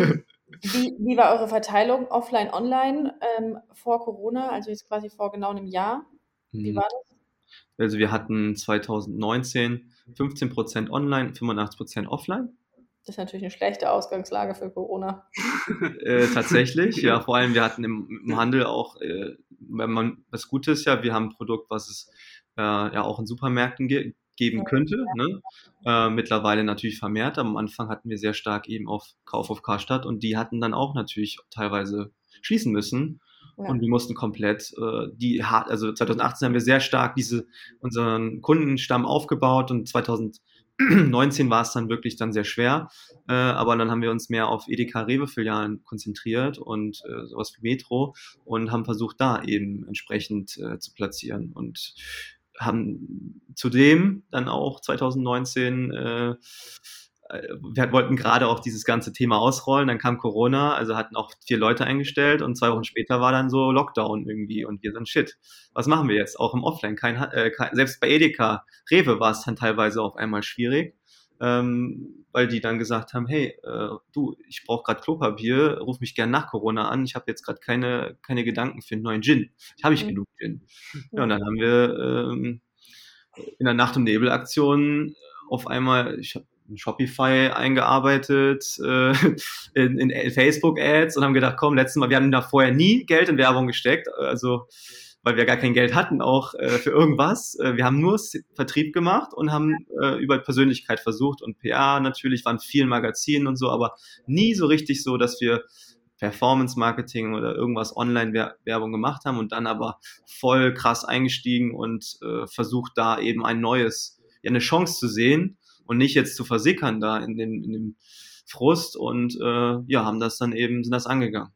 Wie, wie war eure Verteilung offline, online ähm, vor Corona, also jetzt quasi vor genau einem Jahr? Wie war das? Also wir hatten zweitausendneunzehn fünfzehn Prozent online, fünfundachtzig Prozent offline. Das ist natürlich eine schlechte Ausgangslage für Corona. äh, tatsächlich, ja, vor allem wir hatten im, im Handel auch, äh, wenn man was Gutes ist ja, wir haben ein Produkt, was es äh, ja auch in Supermärkten ge- geben könnte, ne? Äh, mittlerweile natürlich vermehrt, aber am Anfang hatten wir sehr stark eben auf Kaufhof Karstadt und die hatten dann auch natürlich teilweise schließen müssen Ja. Und wir mussten komplett äh, die hart, also zwanzig achtzehn haben wir sehr stark diese unseren Kundenstamm aufgebaut und zwanzig neunzehn war es dann wirklich dann sehr schwer, äh, aber dann haben wir uns mehr auf Edeka Rewe-Filialen konzentriert und äh, sowas wie Metro und haben versucht, da eben entsprechend äh, zu platzieren und haben zudem dann auch zwanzig neunzehn äh, wir wollten gerade auch dieses ganze Thema ausrollen, dann kam Corona, also hatten auch vier Leute eingestellt und zwei Wochen später war dann so Lockdown irgendwie und wir sind shit. Was machen wir jetzt? Auch im Offline, kein, äh, kein selbst bei Edeka, Rewe war es dann teilweise auf einmal schwierig, ähm, weil die dann gesagt haben, hey, äh, du, ich brauche gerade Klopapier, ruf mich gern nach Corona an, ich habe jetzt gerade keine keine Gedanken für einen neuen Gin. Ich habe ich mhm. genug Gin. Ja, und dann haben wir ähm, in der Nacht- und Nebel-Aktion auf einmal, ich habe in Shopify eingearbeitet, äh, in, in Facebook-Ads und haben gedacht, komm, letztes Mal, wir haben da vorher nie Geld in Werbung gesteckt, also weil wir gar kein Geld hatten auch äh, für irgendwas. Äh, wir haben nur Vertrieb gemacht und haben äh, über Persönlichkeit versucht und P R natürlich, waren viel Magazinen und so, aber nie so richtig so, dass wir Performance-Marketing oder irgendwas Online-Werbung gemacht haben und dann aber voll krass eingestiegen und äh, versucht da eben ein neues, ja eine Chance zu sehen und nicht jetzt zu versickern da in dem, in dem Frust und äh, ja, haben das dann eben, sind das angegangen.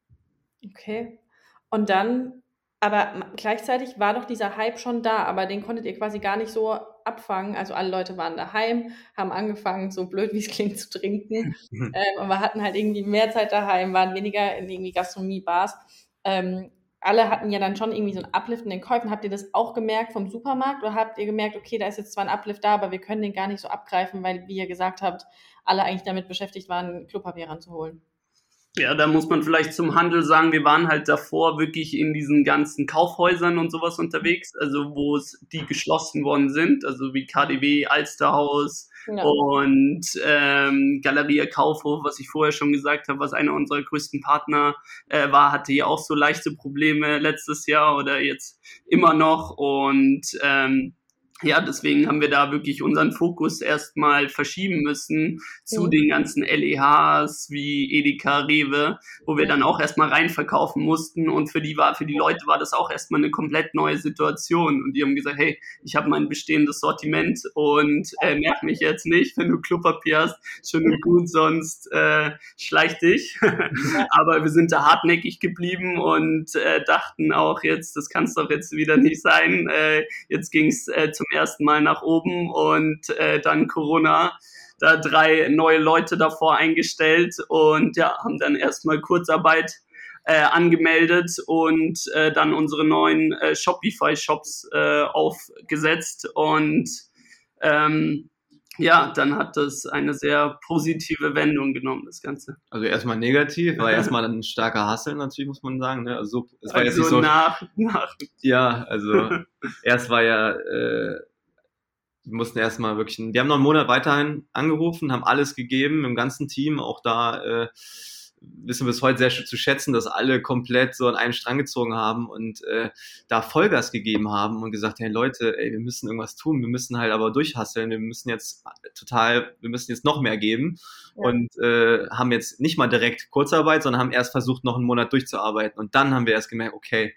Okay. Und dann, aber gleichzeitig war doch dieser Hype schon da, aber den konntet ihr quasi gar nicht so abfangen. Also alle Leute waren daheim, haben angefangen, so blöd wie es klingt, zu trinken. ähm, aber hatten halt irgendwie mehr Zeit daheim, waren weniger in irgendwie Gastronomie, Bars. Ähm, alle hatten ja dann schon irgendwie so ein Uplift in den Käufen. Habt ihr das auch gemerkt vom Supermarkt oder habt ihr gemerkt, okay, da ist jetzt zwar ein Uplift da, aber wir können den gar nicht so abgreifen, weil, wie ihr gesagt habt, alle eigentlich damit beschäftigt waren, Klopapier ranzuholen? Ja, da muss man vielleicht zum Handel sagen, wir waren halt davor wirklich in diesen ganzen Kaufhäusern und sowas unterwegs, also wo es die geschlossen worden sind, also wie K D W, Alsterhaus, ja. und ähm, Galeria Kaufhof, was ich vorher schon gesagt habe, was einer unserer größten Partner äh, war, hatte ja auch so leichte Probleme letztes Jahr oder jetzt immer noch und ähm, ja, deswegen haben wir da wirklich unseren Fokus erstmal verschieben müssen zu mhm. den ganzen L E Hs wie Edeka, Rewe, wo wir dann auch erstmal reinverkaufen mussten und für die war, für die Leute war das auch erstmal eine komplett neue Situation und die haben gesagt, hey, ich habe mein bestehendes Sortiment und äh, nerv mich jetzt nicht, wenn du Klopapier hast, schön und gut, sonst äh, schleich dich. Aber wir sind da hartnäckig geblieben und äh, dachten auch jetzt, das kann es doch jetzt wieder nicht sein. Äh, jetzt ging es äh, zum ersten Mal nach oben und äh, dann Corona, da drei neue Leute davor eingestellt und ja, haben dann erstmal Kurzarbeit äh, angemeldet und äh, dann unsere neuen äh, Shopify-Shops äh, aufgesetzt und ähm, ja, dann hat das eine sehr positive Wendung genommen, das Ganze. Also erstmal negativ, war erstmal ein starker Hustle natürlich, muss man sagen. Ne? Also es war also jetzt nicht so nach, nach. Ja, also erst war ja, äh, wir mussten erstmal wirklich, wir haben noch einen Monat weiterhin angerufen, haben alles gegeben im ganzen Team, auch da äh, wissen wir es heute sehr zu schätzen, dass alle komplett so an einen Strang gezogen haben und äh, da Vollgas gegeben haben und gesagt, hey Leute, ey, wir müssen irgendwas tun, wir müssen halt aber durchhasseln, wir müssen jetzt total, wir müssen jetzt noch mehr geben ja. und äh, haben jetzt nicht mal direkt Kurzarbeit, sondern haben erst versucht, noch einen Monat durchzuarbeiten und dann haben wir erst gemerkt, okay,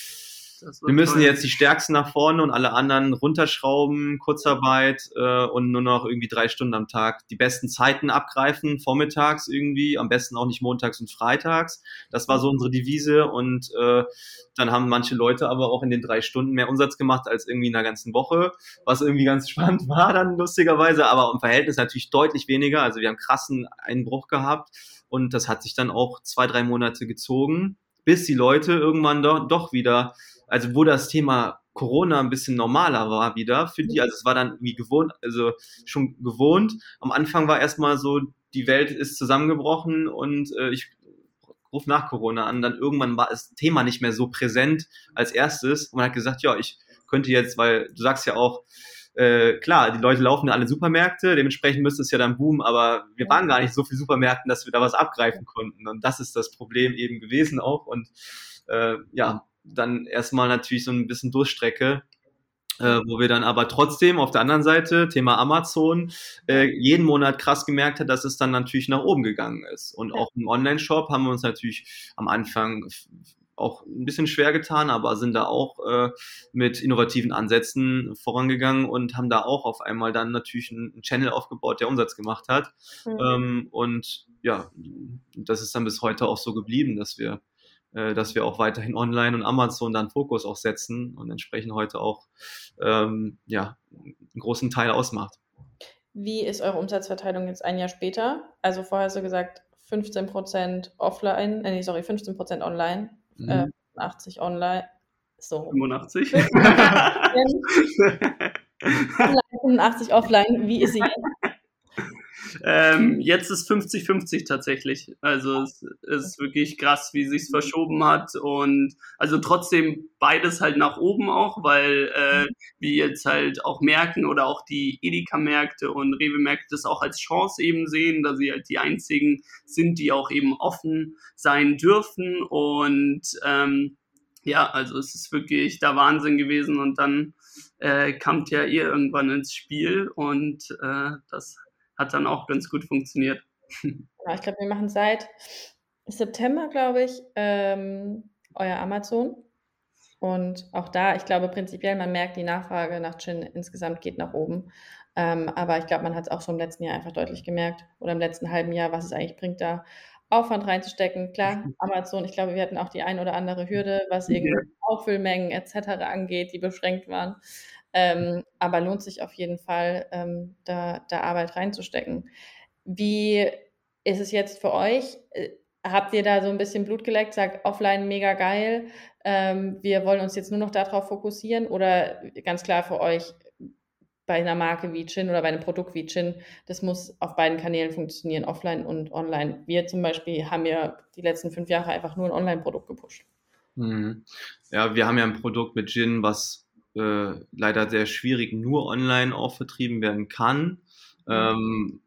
wir müssen toll. Jetzt die Stärksten nach vorne und alle anderen runterschrauben, Kurzarbeit äh, und nur noch irgendwie drei Stunden am Tag. Die besten Zeiten abgreifen, vormittags irgendwie, am besten auch nicht montags und freitags. Das war so unsere Devise und äh, dann haben manche Leute aber auch in den drei Stunden mehr Umsatz gemacht als irgendwie in der ganzen Woche, was irgendwie ganz spannend war dann lustigerweise, aber im Verhältnis natürlich deutlich weniger. Also wir haben krassen Einbruch gehabt und das hat sich dann auch zwei, drei Monate gezogen, bis die Leute irgendwann do- doch wieder also wo das Thema Corona ein bisschen normaler war wieder für die, also es war dann wie gewohnt, also schon gewohnt. Am Anfang war erstmal so, die Welt ist zusammengebrochen und äh, ich rufe nach Corona an, dann irgendwann war das Thema nicht mehr so präsent als erstes und man hat gesagt, ja, ich könnte jetzt, weil du sagst ja auch, äh, klar, die Leute laufen in alle Supermärkte, dementsprechend müsste es ja dann boomen, aber wir waren gar nicht so viele Supermärkten, dass wir da was abgreifen konnten und das ist das Problem eben gewesen auch und äh, ja, dann erstmal natürlich so ein bisschen Durchstrecke, äh, wo wir dann aber trotzdem auf der anderen Seite, Thema Amazon, äh, jeden Monat krass gemerkt hat, dass es dann natürlich nach oben gegangen ist. Und auch im Online-Shop haben wir uns natürlich am Anfang auch ein bisschen schwer getan, aber sind da auch äh, mit innovativen Ansätzen vorangegangen und haben da auch auf einmal dann natürlich einen Channel aufgebaut, der Umsatz gemacht hat. Mhm. Ähm, und ja, das ist dann bis heute auch so geblieben, dass wir äh, dass wir auch weiterhin online und Amazon dann Fokus auch setzen und entsprechend heute auch ähm, ja, einen großen Teil ausmacht. Wie ist eure Umsatzverteilung jetzt ein Jahr später? Also vorher hast du gesagt, fünfzehn Prozent offline, äh, nee, sorry, fünfzehn Prozent online, mhm. äh, achtzig online, so. fünfundachtzig? Online, fünfundachtzig offline, wie ist sie jetzt? Ähm, jetzt ist fünfzig fünfzig tatsächlich. Also es ist wirklich krass, wie sich's verschoben hat und also trotzdem beides halt nach oben auch, weil äh, wir jetzt halt auch merken oder auch die Edeka-Märkte und Rewe-Märkte das auch als Chance eben sehen, dass sie halt die einzigen sind, die auch eben offen sein dürfen und ähm, ja, also es ist wirklich da Wahnsinn gewesen und dann äh, kamt ja ihr irgendwann ins Spiel und äh, das hat dann auch ganz gut funktioniert. Ja, ich glaube, wir machen seit September, glaube ich, ähm, euer Amazon. Und auch da, ich glaube prinzipiell, man merkt, die Nachfrage nach Gin insgesamt geht nach oben. Ähm, aber ich glaube, man hat es auch schon im letzten Jahr einfach deutlich gemerkt oder im letzten halben Jahr, was es eigentlich bringt, da Aufwand reinzustecken. Klar, Amazon, ich glaube, wir hatten auch die ein oder andere Hürde, was irgendwie Auffüllmengen et cetera angeht, die beschränkt waren. Ähm, aber lohnt sich auf jeden Fall, ähm, da, da Arbeit reinzustecken. Wie ist es jetzt für euch? Habt ihr da so ein bisschen Blut geleckt, sagt offline mega geil, ähm, wir wollen uns jetzt nur noch darauf fokussieren oder ganz klar für euch bei einer Marke wie Gin oder bei einem Produkt wie Gin, das muss auf beiden Kanälen funktionieren, offline und online. Wir zum Beispiel haben ja die letzten fünf Jahre einfach nur ein Online-Produkt gepusht. Mhm. Ja, wir haben ja ein Produkt mit Gin, was äh, leider sehr schwierig nur online auch vertrieben werden kann, mhm. ähm,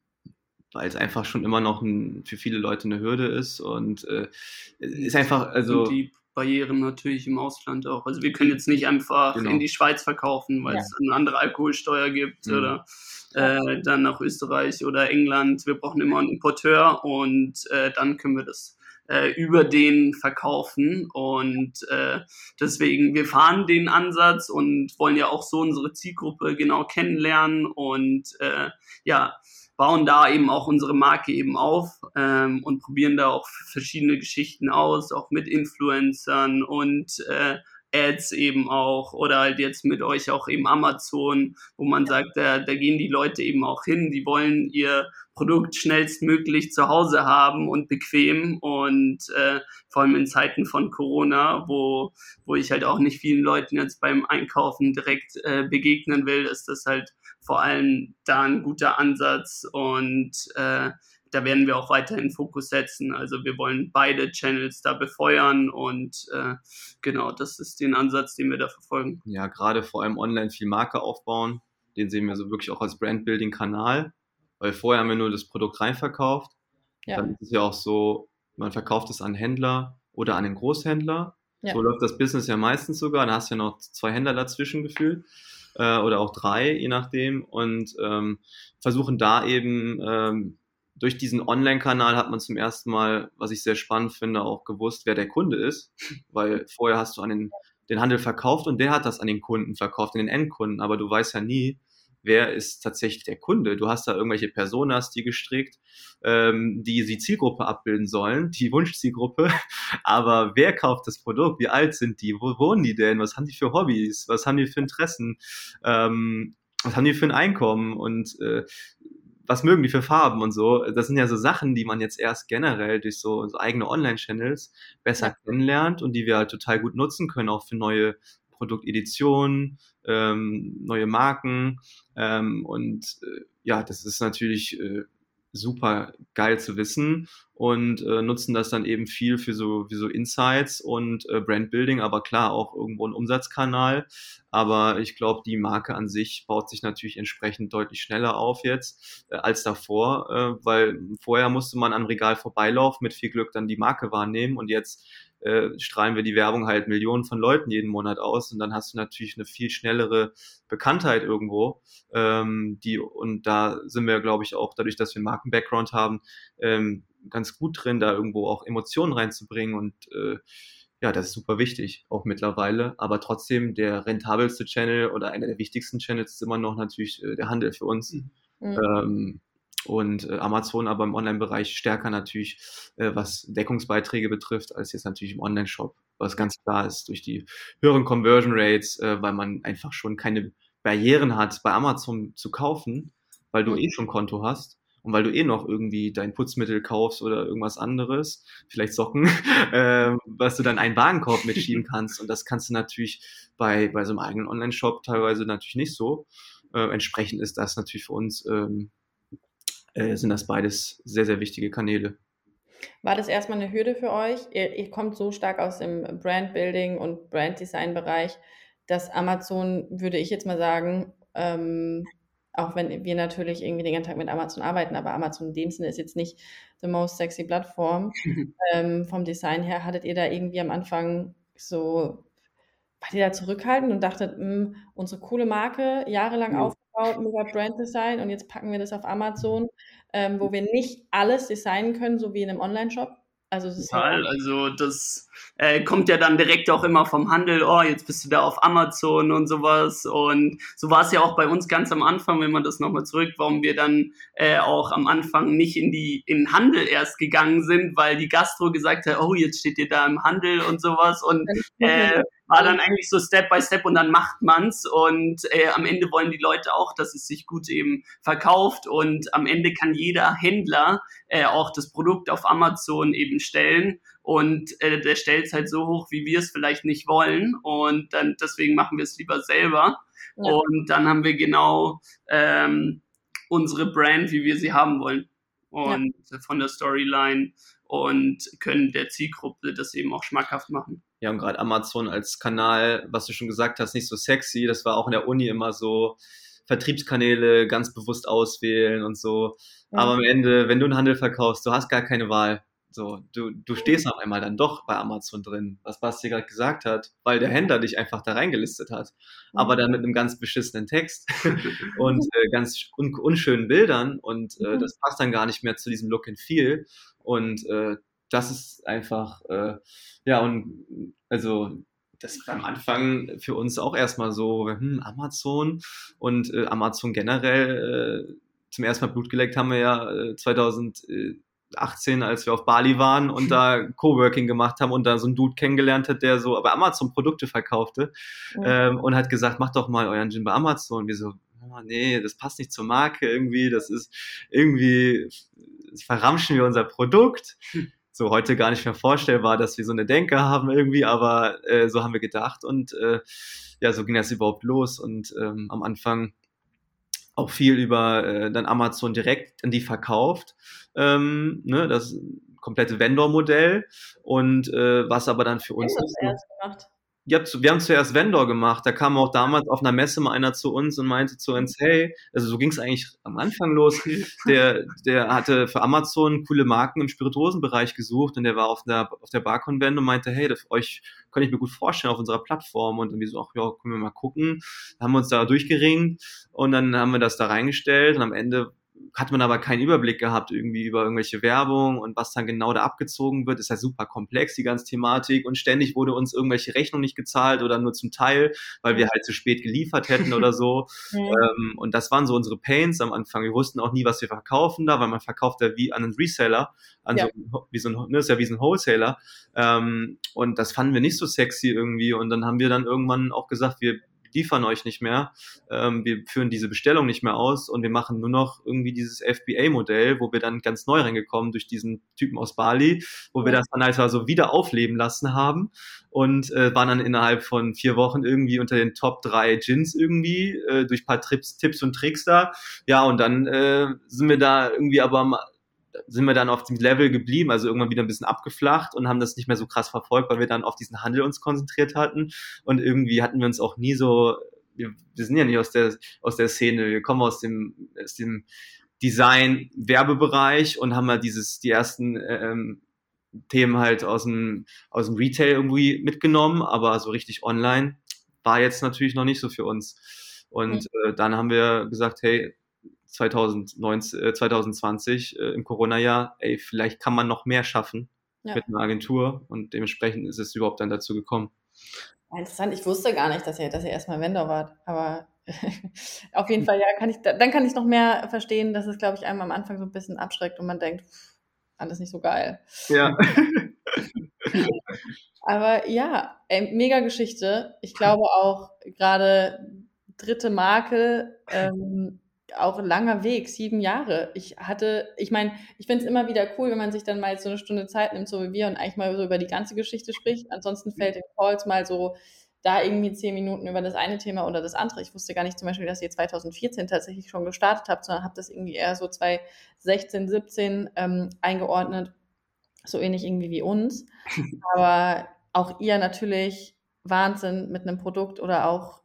weil es einfach schon immer noch ein, für viele Leute eine Hürde ist und äh, ist einfach, also... Und die Barrieren natürlich im Ausland auch. Also wir können jetzt nicht einfach genau. in die Schweiz verkaufen, weil ja. es eine andere Alkoholsteuer gibt mhm. oder äh, dann nach Österreich oder England. Wir brauchen immer einen Importeur und äh, dann können wir das äh, über den verkaufen und äh, deswegen, wir fahren den Ansatz und wollen ja auch so unsere Zielgruppe genau kennenlernen und äh, ja, bauen da eben auch unsere Marke eben auf ähm, und probieren da auch verschiedene Geschichten aus, auch mit Influencern und äh, Ads eben auch oder halt jetzt mit euch auch eben Amazon, wo man sagt, da, da gehen die Leute eben auch hin, die wollen ihr Produkt schnellstmöglich zu Hause haben und bequem und äh, vor allem in Zeiten von Corona, wo wo ich halt auch nicht vielen Leuten jetzt beim Einkaufen direkt äh, begegnen will, ist das halt vor allem da ein guter Ansatz und äh, da werden wir auch weiterhin Fokus setzen. Also wir wollen beide Channels da befeuern und äh, genau, das ist den Ansatz, den wir da verfolgen. Ja, gerade vor allem online viel Marke aufbauen, den sehen wir so wirklich auch als Brandbuilding-Kanal, weil vorher haben wir nur das Produkt reinverkauft. Ja. Dann ist es ja auch so, man verkauft es an Händler oder an den Großhändler. Ja. So läuft das Business ja meistens sogar. Da hast du ja noch zwei Händler dazwischen gefühlt. Oder auch drei, je nachdem, und ähm, versuchen da eben, ähm, durch diesen Online-Kanal hat man zum ersten Mal, was ich sehr spannend finde, auch gewusst, wer der Kunde ist, weil vorher hast du an den, den Handel verkauft und der hat das an den Kunden verkauft, an den Endkunden, aber du weißt ja nie, wer ist tatsächlich der Kunde. Du hast da irgendwelche Personas, die gestrickt, ähm, die die Zielgruppe abbilden sollen, die Wunschzielgruppe, aber wer kauft das Produkt? Wie alt sind die? Wo wohnen die denn? Was haben die für Hobbys? Was haben die für Interessen? Ähm, was haben die für ein Einkommen? Und äh, was mögen die für Farben und so? Das sind ja so Sachen, die man jetzt erst generell durch so, so eigene Online-Channels besser ja. kennenlernt und die wir halt total gut nutzen können, auch für neue Produkteditionen, ähm, neue Marken ähm, und äh, ja, das ist natürlich äh, super geil zu wissen und äh, nutzen das dann eben viel für so wie so Insights und äh, Brandbuilding, aber klar auch irgendwo ein Umsatzkanal, aber ich glaube, die Marke an sich baut sich natürlich entsprechend deutlich schneller auf jetzt äh, als davor, äh, weil vorher musste man am Regal vorbeilaufen, mit viel Glück dann die Marke wahrnehmen und jetzt äh, strahlen wir die Werbung halt Millionen von Leuten jeden Monat aus und dann hast du natürlich eine viel schnellere Bekanntheit irgendwo, ähm, die und da sind wir, glaube ich, auch dadurch, dass wir einen Marken-Background haben, ähm, ganz gut drin, da irgendwo auch Emotionen reinzubringen und äh, ja, das ist super wichtig, auch mittlerweile. Aber trotzdem, der rentabelste Channel oder einer der wichtigsten Channels ist immer noch natürlich äh, der Handel für uns. Mhm. Ähm, und äh, Amazon aber im Online-Bereich stärker natürlich, äh, was Deckungsbeiträge betrifft, als jetzt natürlich im Online-Shop, was ganz klar ist durch die höheren Conversion Rates, äh, weil man einfach schon keine Barrieren hat, bei Amazon zu kaufen, weil du Mhm. eh schon ein Konto hast und weil du eh noch irgendwie dein Putzmittel kaufst oder irgendwas anderes, vielleicht Socken, äh, was du dann einen Warenkorb mitschieben kannst. Und das kannst du natürlich bei, bei so einem eigenen Online-Shop teilweise natürlich nicht so. Äh, entsprechend ist das natürlich für uns, ähm, äh, sind das beides sehr, sehr wichtige Kanäle. War das erstmal eine Hürde für euch? Ihr, ihr kommt so stark aus dem Brand-Building und Brand-Design-Bereich, dass Amazon, würde ich jetzt mal sagen, ähm, auch wenn wir natürlich irgendwie den ganzen Tag mit Amazon arbeiten, aber Amazon in dem Sinne ist jetzt nicht the most sexy Plattform. ähm, vom Design her, hattet ihr da irgendwie am Anfang so, wart ihr da zurückhaltend und dachtet, "Hm, unsere coole Marke, jahrelang Ja. aufgebaut, mega Brand-Design und jetzt packen wir das auf Amazon, ähm, wo wir nicht alles designen können, so wie in einem Online-Shop?" Also es ist ja Total, also das äh, kommt ja dann direkt auch immer vom Handel, oh, jetzt bist du da auf Amazon und sowas. Und so war es ja auch bei uns ganz am Anfang, wenn man das nochmal zurück, warum wir dann äh, auch am Anfang nicht in die in den Handel erst gegangen sind, weil die Gastro gesagt hat, oh, jetzt steht ihr da im Handel und sowas. Und äh, war dann eigentlich so Step by Step und dann macht man's und äh, am Ende wollen die Leute auch, dass es sich gut eben verkauft und am Ende kann jeder Händler äh, auch das Produkt auf Amazon eben stellen und äh, der stellt es halt so hoch, wie wir es vielleicht nicht wollen und dann deswegen machen wir es lieber selber Ja. und dann haben wir genau ähm, unsere Brand, wie wir sie haben wollen und ja. von der Storyline und können der Zielgruppe das eben auch schmackhaft machen. Ja, und gerade Amazon als Kanal, was du schon gesagt hast, nicht so sexy. Das war auch in der Uni immer so, Vertriebskanäle ganz bewusst auswählen und so. Ja. Aber am Ende, wenn du einen Handel verkaufst, du hast gar keine Wahl. So, du, du stehst auf einmal dann doch bei Amazon drin, was Basti gerade gesagt hat, weil der Händler dich einfach da reingelistet hat. Aber dann mit einem ganz beschissenen Text und äh, ganz un unschönen Bildern und äh, das passt dann gar nicht mehr zu diesem Look and Feel. Und äh, das ist einfach, äh, ja, und also das war am Anfang für uns auch erstmal so, hm, Amazon und äh, Amazon generell, äh, zum ersten Mal Blut geleckt haben wir ja äh, zweitausendachtzehn, als wir auf Bali waren und da Coworking gemacht haben und da so einen Dude kennengelernt hat, der so bei Amazon Produkte verkaufte Ja. ähm, und hat gesagt, macht doch mal euren Gin bei Amazon. Und wir so, oh, nee, das passt nicht zur Marke irgendwie, das ist irgendwie, das verramschen wir unser Produkt. So heute gar nicht mehr vorstellbar, dass wir so eine Denke haben irgendwie, aber äh, so haben wir gedacht und äh, ja, so ging das überhaupt los und ähm, am Anfang auch viel über äh, dann Amazon direkt an die verkauft, ähm, ne, das komplette Vendor-Modell und äh, was aber dann für uns Hast du das ist, erst gemacht? ja, wir haben zuerst Vendor gemacht. Da kam auch damals auf einer Messe mal einer zu uns und meinte zu uns, hey, also so ging es eigentlich am Anfang los. Der, der hatte für Amazon coole Marken im Spirituosenbereich gesucht und der war auf der, auf der Bar-Convent und meinte, hey, das euch kann ich mir gut vorstellen auf unserer Plattform. Und irgendwie so, ach ja, können wir mal gucken. Dann haben wir uns da durchgeringt und dann haben wir das da reingestellt und am Ende hat man aber keinen Überblick gehabt irgendwie über irgendwelche Werbung und was dann genau da abgezogen wird. Ist ja super komplex, die ganze Thematik und ständig wurde uns irgendwelche Rechnung nicht gezahlt oder nur zum Teil, weil wir halt zu spät geliefert hätten oder so. Mhm. Ähm, und das waren so unsere Pains am Anfang. Wir wussten auch nie, was wir verkaufen da, weil man verkauft ja wie an einen Reseller, an Ja. so, wie so ein, ne, ist ja wie so ein Wholesaler. Ähm, und das fanden wir nicht so sexy irgendwie und dann haben wir dann irgendwann auch gesagt, wir liefern euch nicht mehr, ähm, wir führen diese Bestellung nicht mehr aus und wir machen nur noch irgendwie dieses F B A-Modell, wo wir dann ganz neu reingekommen durch diesen Typen aus Bali, wo Ja. wir das dann halt so wieder aufleben lassen haben und äh, waren dann innerhalb von vier Wochen irgendwie unter den Top drei Gins irgendwie, äh, durch ein paar Trips, Tipps und Tricks da. Ja, und dann äh, sind wir da irgendwie aber mal sind wir dann auf dem Level geblieben, also irgendwann wieder ein bisschen abgeflacht und haben das nicht mehr so krass verfolgt, weil wir dann auf diesen Handel uns konzentriert hatten und irgendwie hatten wir uns auch nie so, wir, wir sind ja nicht aus der, aus der Szene, wir kommen aus dem, aus dem Design-Werbebereich und haben ja dieses, die ersten ähm, Themen halt aus dem, aus dem Retail irgendwie mitgenommen, aber so richtig online war jetzt natürlich noch nicht so für uns. Und äh, dann haben wir gesagt, hey, zweitausendneunzehn, äh, zweitausendzwanzig äh, im Corona-Jahr, ey, vielleicht kann man noch mehr schaffen ja. mit einer Agentur und dementsprechend ist es überhaupt dann dazu gekommen. Interessant, ich wusste gar nicht, dass ihr, dass ihr erstmal Vendor wart, aber auf jeden Fall, ja, kann ich, dann kann ich noch mehr verstehen, dass es, glaube ich, einem am Anfang so ein bisschen abschreckt und man denkt, pff, alles nicht so geil. Ja. Aber ja, ey, mega Geschichte. Ich glaube auch gerade dritte Marke, ähm, auch ein langer Weg, sieben Jahre. Ich hatte, ich meine, ich finde es immer wieder cool, wenn man sich dann mal so eine Stunde Zeit nimmt, so wie wir, und eigentlich mal so über die ganze Geschichte spricht. Ansonsten fällt in Calls mal so da irgendwie zehn Minuten über das eine Thema oder das andere. Ich wusste gar nicht zum Beispiel, dass ihr zwanzig vierzehn tatsächlich schon gestartet habt, sondern habt das irgendwie eher so zwanzig sechzehn, siebzehn ähm, eingeordnet. So ähnlich irgendwie wie uns. Aber auch ihr natürlich Wahnsinn mit einem Produkt oder auch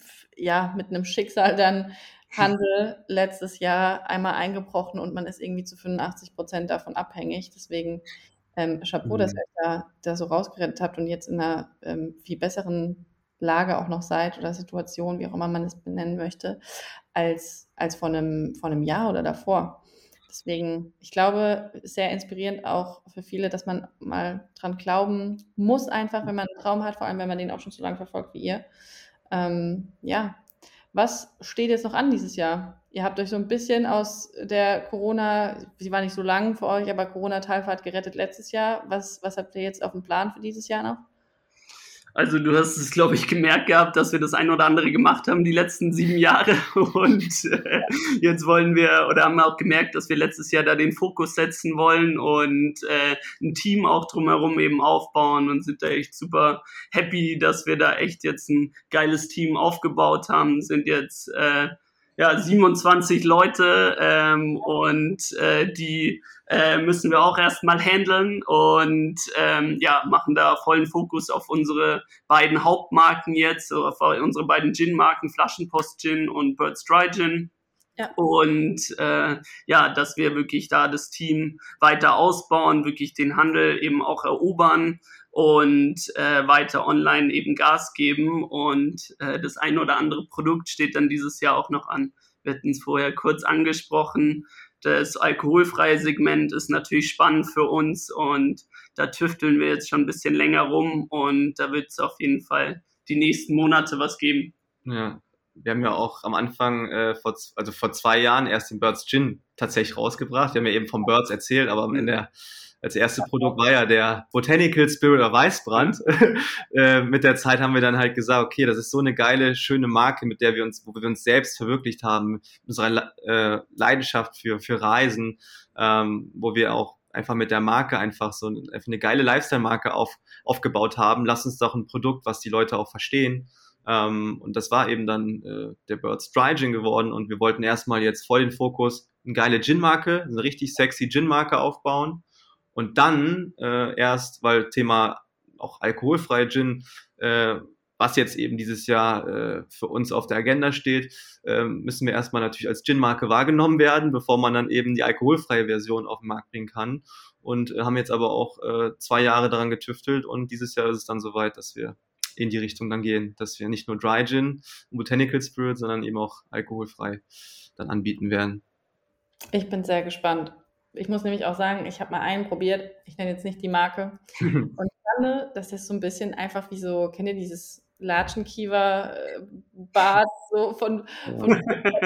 ja mit einem Schicksal dann Handel letztes Jahr einmal eingebrochen und man ist irgendwie zu fünfundachtzig Prozent davon abhängig. Deswegen ähm, Chapeau, mhm. dass ihr euch da, da so rausgerettet habt und jetzt in einer ähm, viel besseren Lage auch noch seid oder Situation, wie auch immer man es benennen möchte, als, als vor einem, vor einem Jahr oder davor. Deswegen, ich glaube, sehr inspirierend auch für viele, dass man mal dran glauben muss, einfach, wenn man einen Traum hat, vor allem, wenn man den auch schon so lange verfolgt wie ihr. Ähm, ja, was steht jetzt noch an dieses Jahr? Ihr habt euch so ein bisschen aus der Corona, sie war nicht so lang für euch, aber Corona-Talfahrt gerettet letztes Jahr. Was, was habt ihr jetzt auf dem Plan für dieses Jahr noch? Also du hast es, glaube ich, gemerkt gehabt, dass wir das ein oder andere gemacht haben die letzten sieben Jahre und äh, jetzt wollen wir oder haben wir auch gemerkt, dass wir letztes Jahr da den Fokus setzen wollen und äh, ein Team auch drumherum eben aufbauen und sind da echt super happy, dass wir da echt jetzt ein geiles Team aufgebaut haben, sind jetzt äh, ja siebenundzwanzig Leute ähm, und äh, die äh, müssen wir auch erstmal handeln und ähm, ja, machen da vollen Fokus auf unsere beiden Hauptmarken jetzt, auf unsere beiden Gin-Marken, Flaschenpost Gin und Birds Dry Gin. Ja. Und äh, ja, dass wir wirklich da das Team weiter ausbauen, wirklich den Handel eben auch erobern und äh, weiter online eben Gas geben und äh, das ein oder andere Produkt steht dann dieses Jahr auch noch an. Wir hatten es vorher kurz angesprochen. Das alkoholfreie Segment ist natürlich spannend für uns und da tüfteln wir jetzt schon ein bisschen länger rum und da wird es auf jeden Fall die nächsten Monate was geben. Ja, wir haben ja auch am Anfang, äh, vor, also vor zwei Jahren erst den Birds Gin tatsächlich rausgebracht. Wir haben ja eben vom Birds erzählt, aber am Ende als erstes Produkt war ja der Botanical Spirit oder Weißbrand. äh, mit der Zeit haben wir dann halt gesagt, okay, das ist so eine geile, schöne Marke, mit der wir uns, wo wir uns selbst verwirklicht haben, mit unserer äh, Leidenschaft für, für Reisen, ähm, wo wir auch einfach mit der Marke einfach so eine, einfach eine geile Lifestyle-Marke auf, aufgebaut haben. Lass uns doch ein Produkt, was die Leute auch verstehen. Ähm, und das war eben dann äh, der Birds Dry Gin geworden und wir wollten erstmal jetzt voll den Fokus, eine geile Gin-Marke, eine richtig sexy Gin-Marke aufbauen. Und dann äh, erst, weil Thema auch alkoholfreie Gin, äh, was jetzt eben dieses Jahr äh, für uns auf der Agenda steht, äh, müssen wir erstmal natürlich als Gin-Marke wahrgenommen werden, bevor man dann eben die alkoholfreie Version auf den Markt bringen kann. Und äh, haben jetzt aber auch äh, zwei Jahre daran getüftelt und dieses Jahr ist es dann soweit, dass wir in die Richtung dann gehen, dass wir nicht nur Dry Gin und Botanical Spirit, sondern eben auch alkoholfrei dann anbieten werden. Ich bin sehr gespannt. Ich muss nämlich auch sagen, ich habe mal einen probiert, ich nenne jetzt nicht die Marke, und ich fand, das ist so ein bisschen einfach wie so, kennt ihr dieses Latschenkiefer-Bad so von, von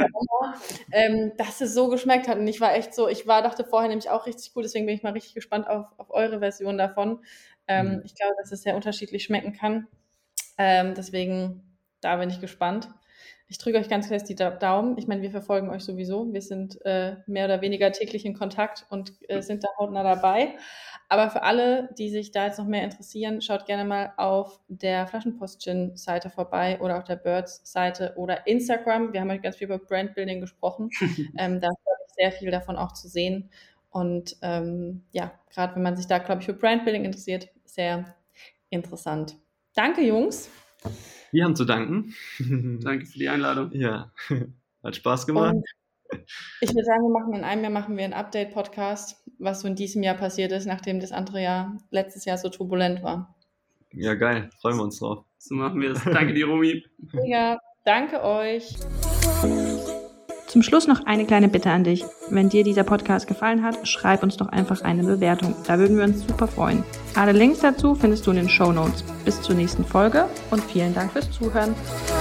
ähm, dass es so geschmeckt hat und ich war echt so, ich war, dachte vorher nämlich auch richtig cool, deswegen bin ich mal richtig gespannt auf, auf eure Version davon. Ähm, mhm. Ich glaube, dass es sehr unterschiedlich schmecken kann, ähm, deswegen, da bin ich gespannt. Ich drücke euch ganz fest die Daumen. Ich meine, wir verfolgen euch sowieso. Wir sind äh, mehr oder weniger täglich in Kontakt und äh, sind da hautnah dabei. Aber für alle, die sich da jetzt noch mehr interessieren, schaut gerne mal auf der Flaschenpost-Gin-Seite vorbei oder auf der Birds-Seite oder Instagram. Wir haben heute ganz viel über Brandbuilding gesprochen. ähm, da ist, glaube ich, sehr viel davon auch zu sehen. Und ähm, ja, gerade wenn man sich da, glaube ich, für Brandbuilding interessiert, sehr interessant. Danke, Jungs. Wir haben zu danken. Danke für die Einladung. Ja, hat Spaß gemacht. Und ich würde sagen, wir machen in einem Jahr machen wir einen Update-Podcast, was so in diesem Jahr passiert ist, nachdem das andere Jahr, letztes Jahr so turbulent war. Ja, geil. Freuen wir uns drauf. So machen wir es. Danke dir, Romy. Ja, danke euch. Zum Schluss noch eine kleine Bitte an dich. Wenn dir dieser Podcast gefallen hat, schreib uns doch einfach eine Bewertung. Da würden wir uns super freuen. Alle Links dazu findest du in den Shownotes. Bis zur nächsten Folge und vielen Dank fürs Zuhören.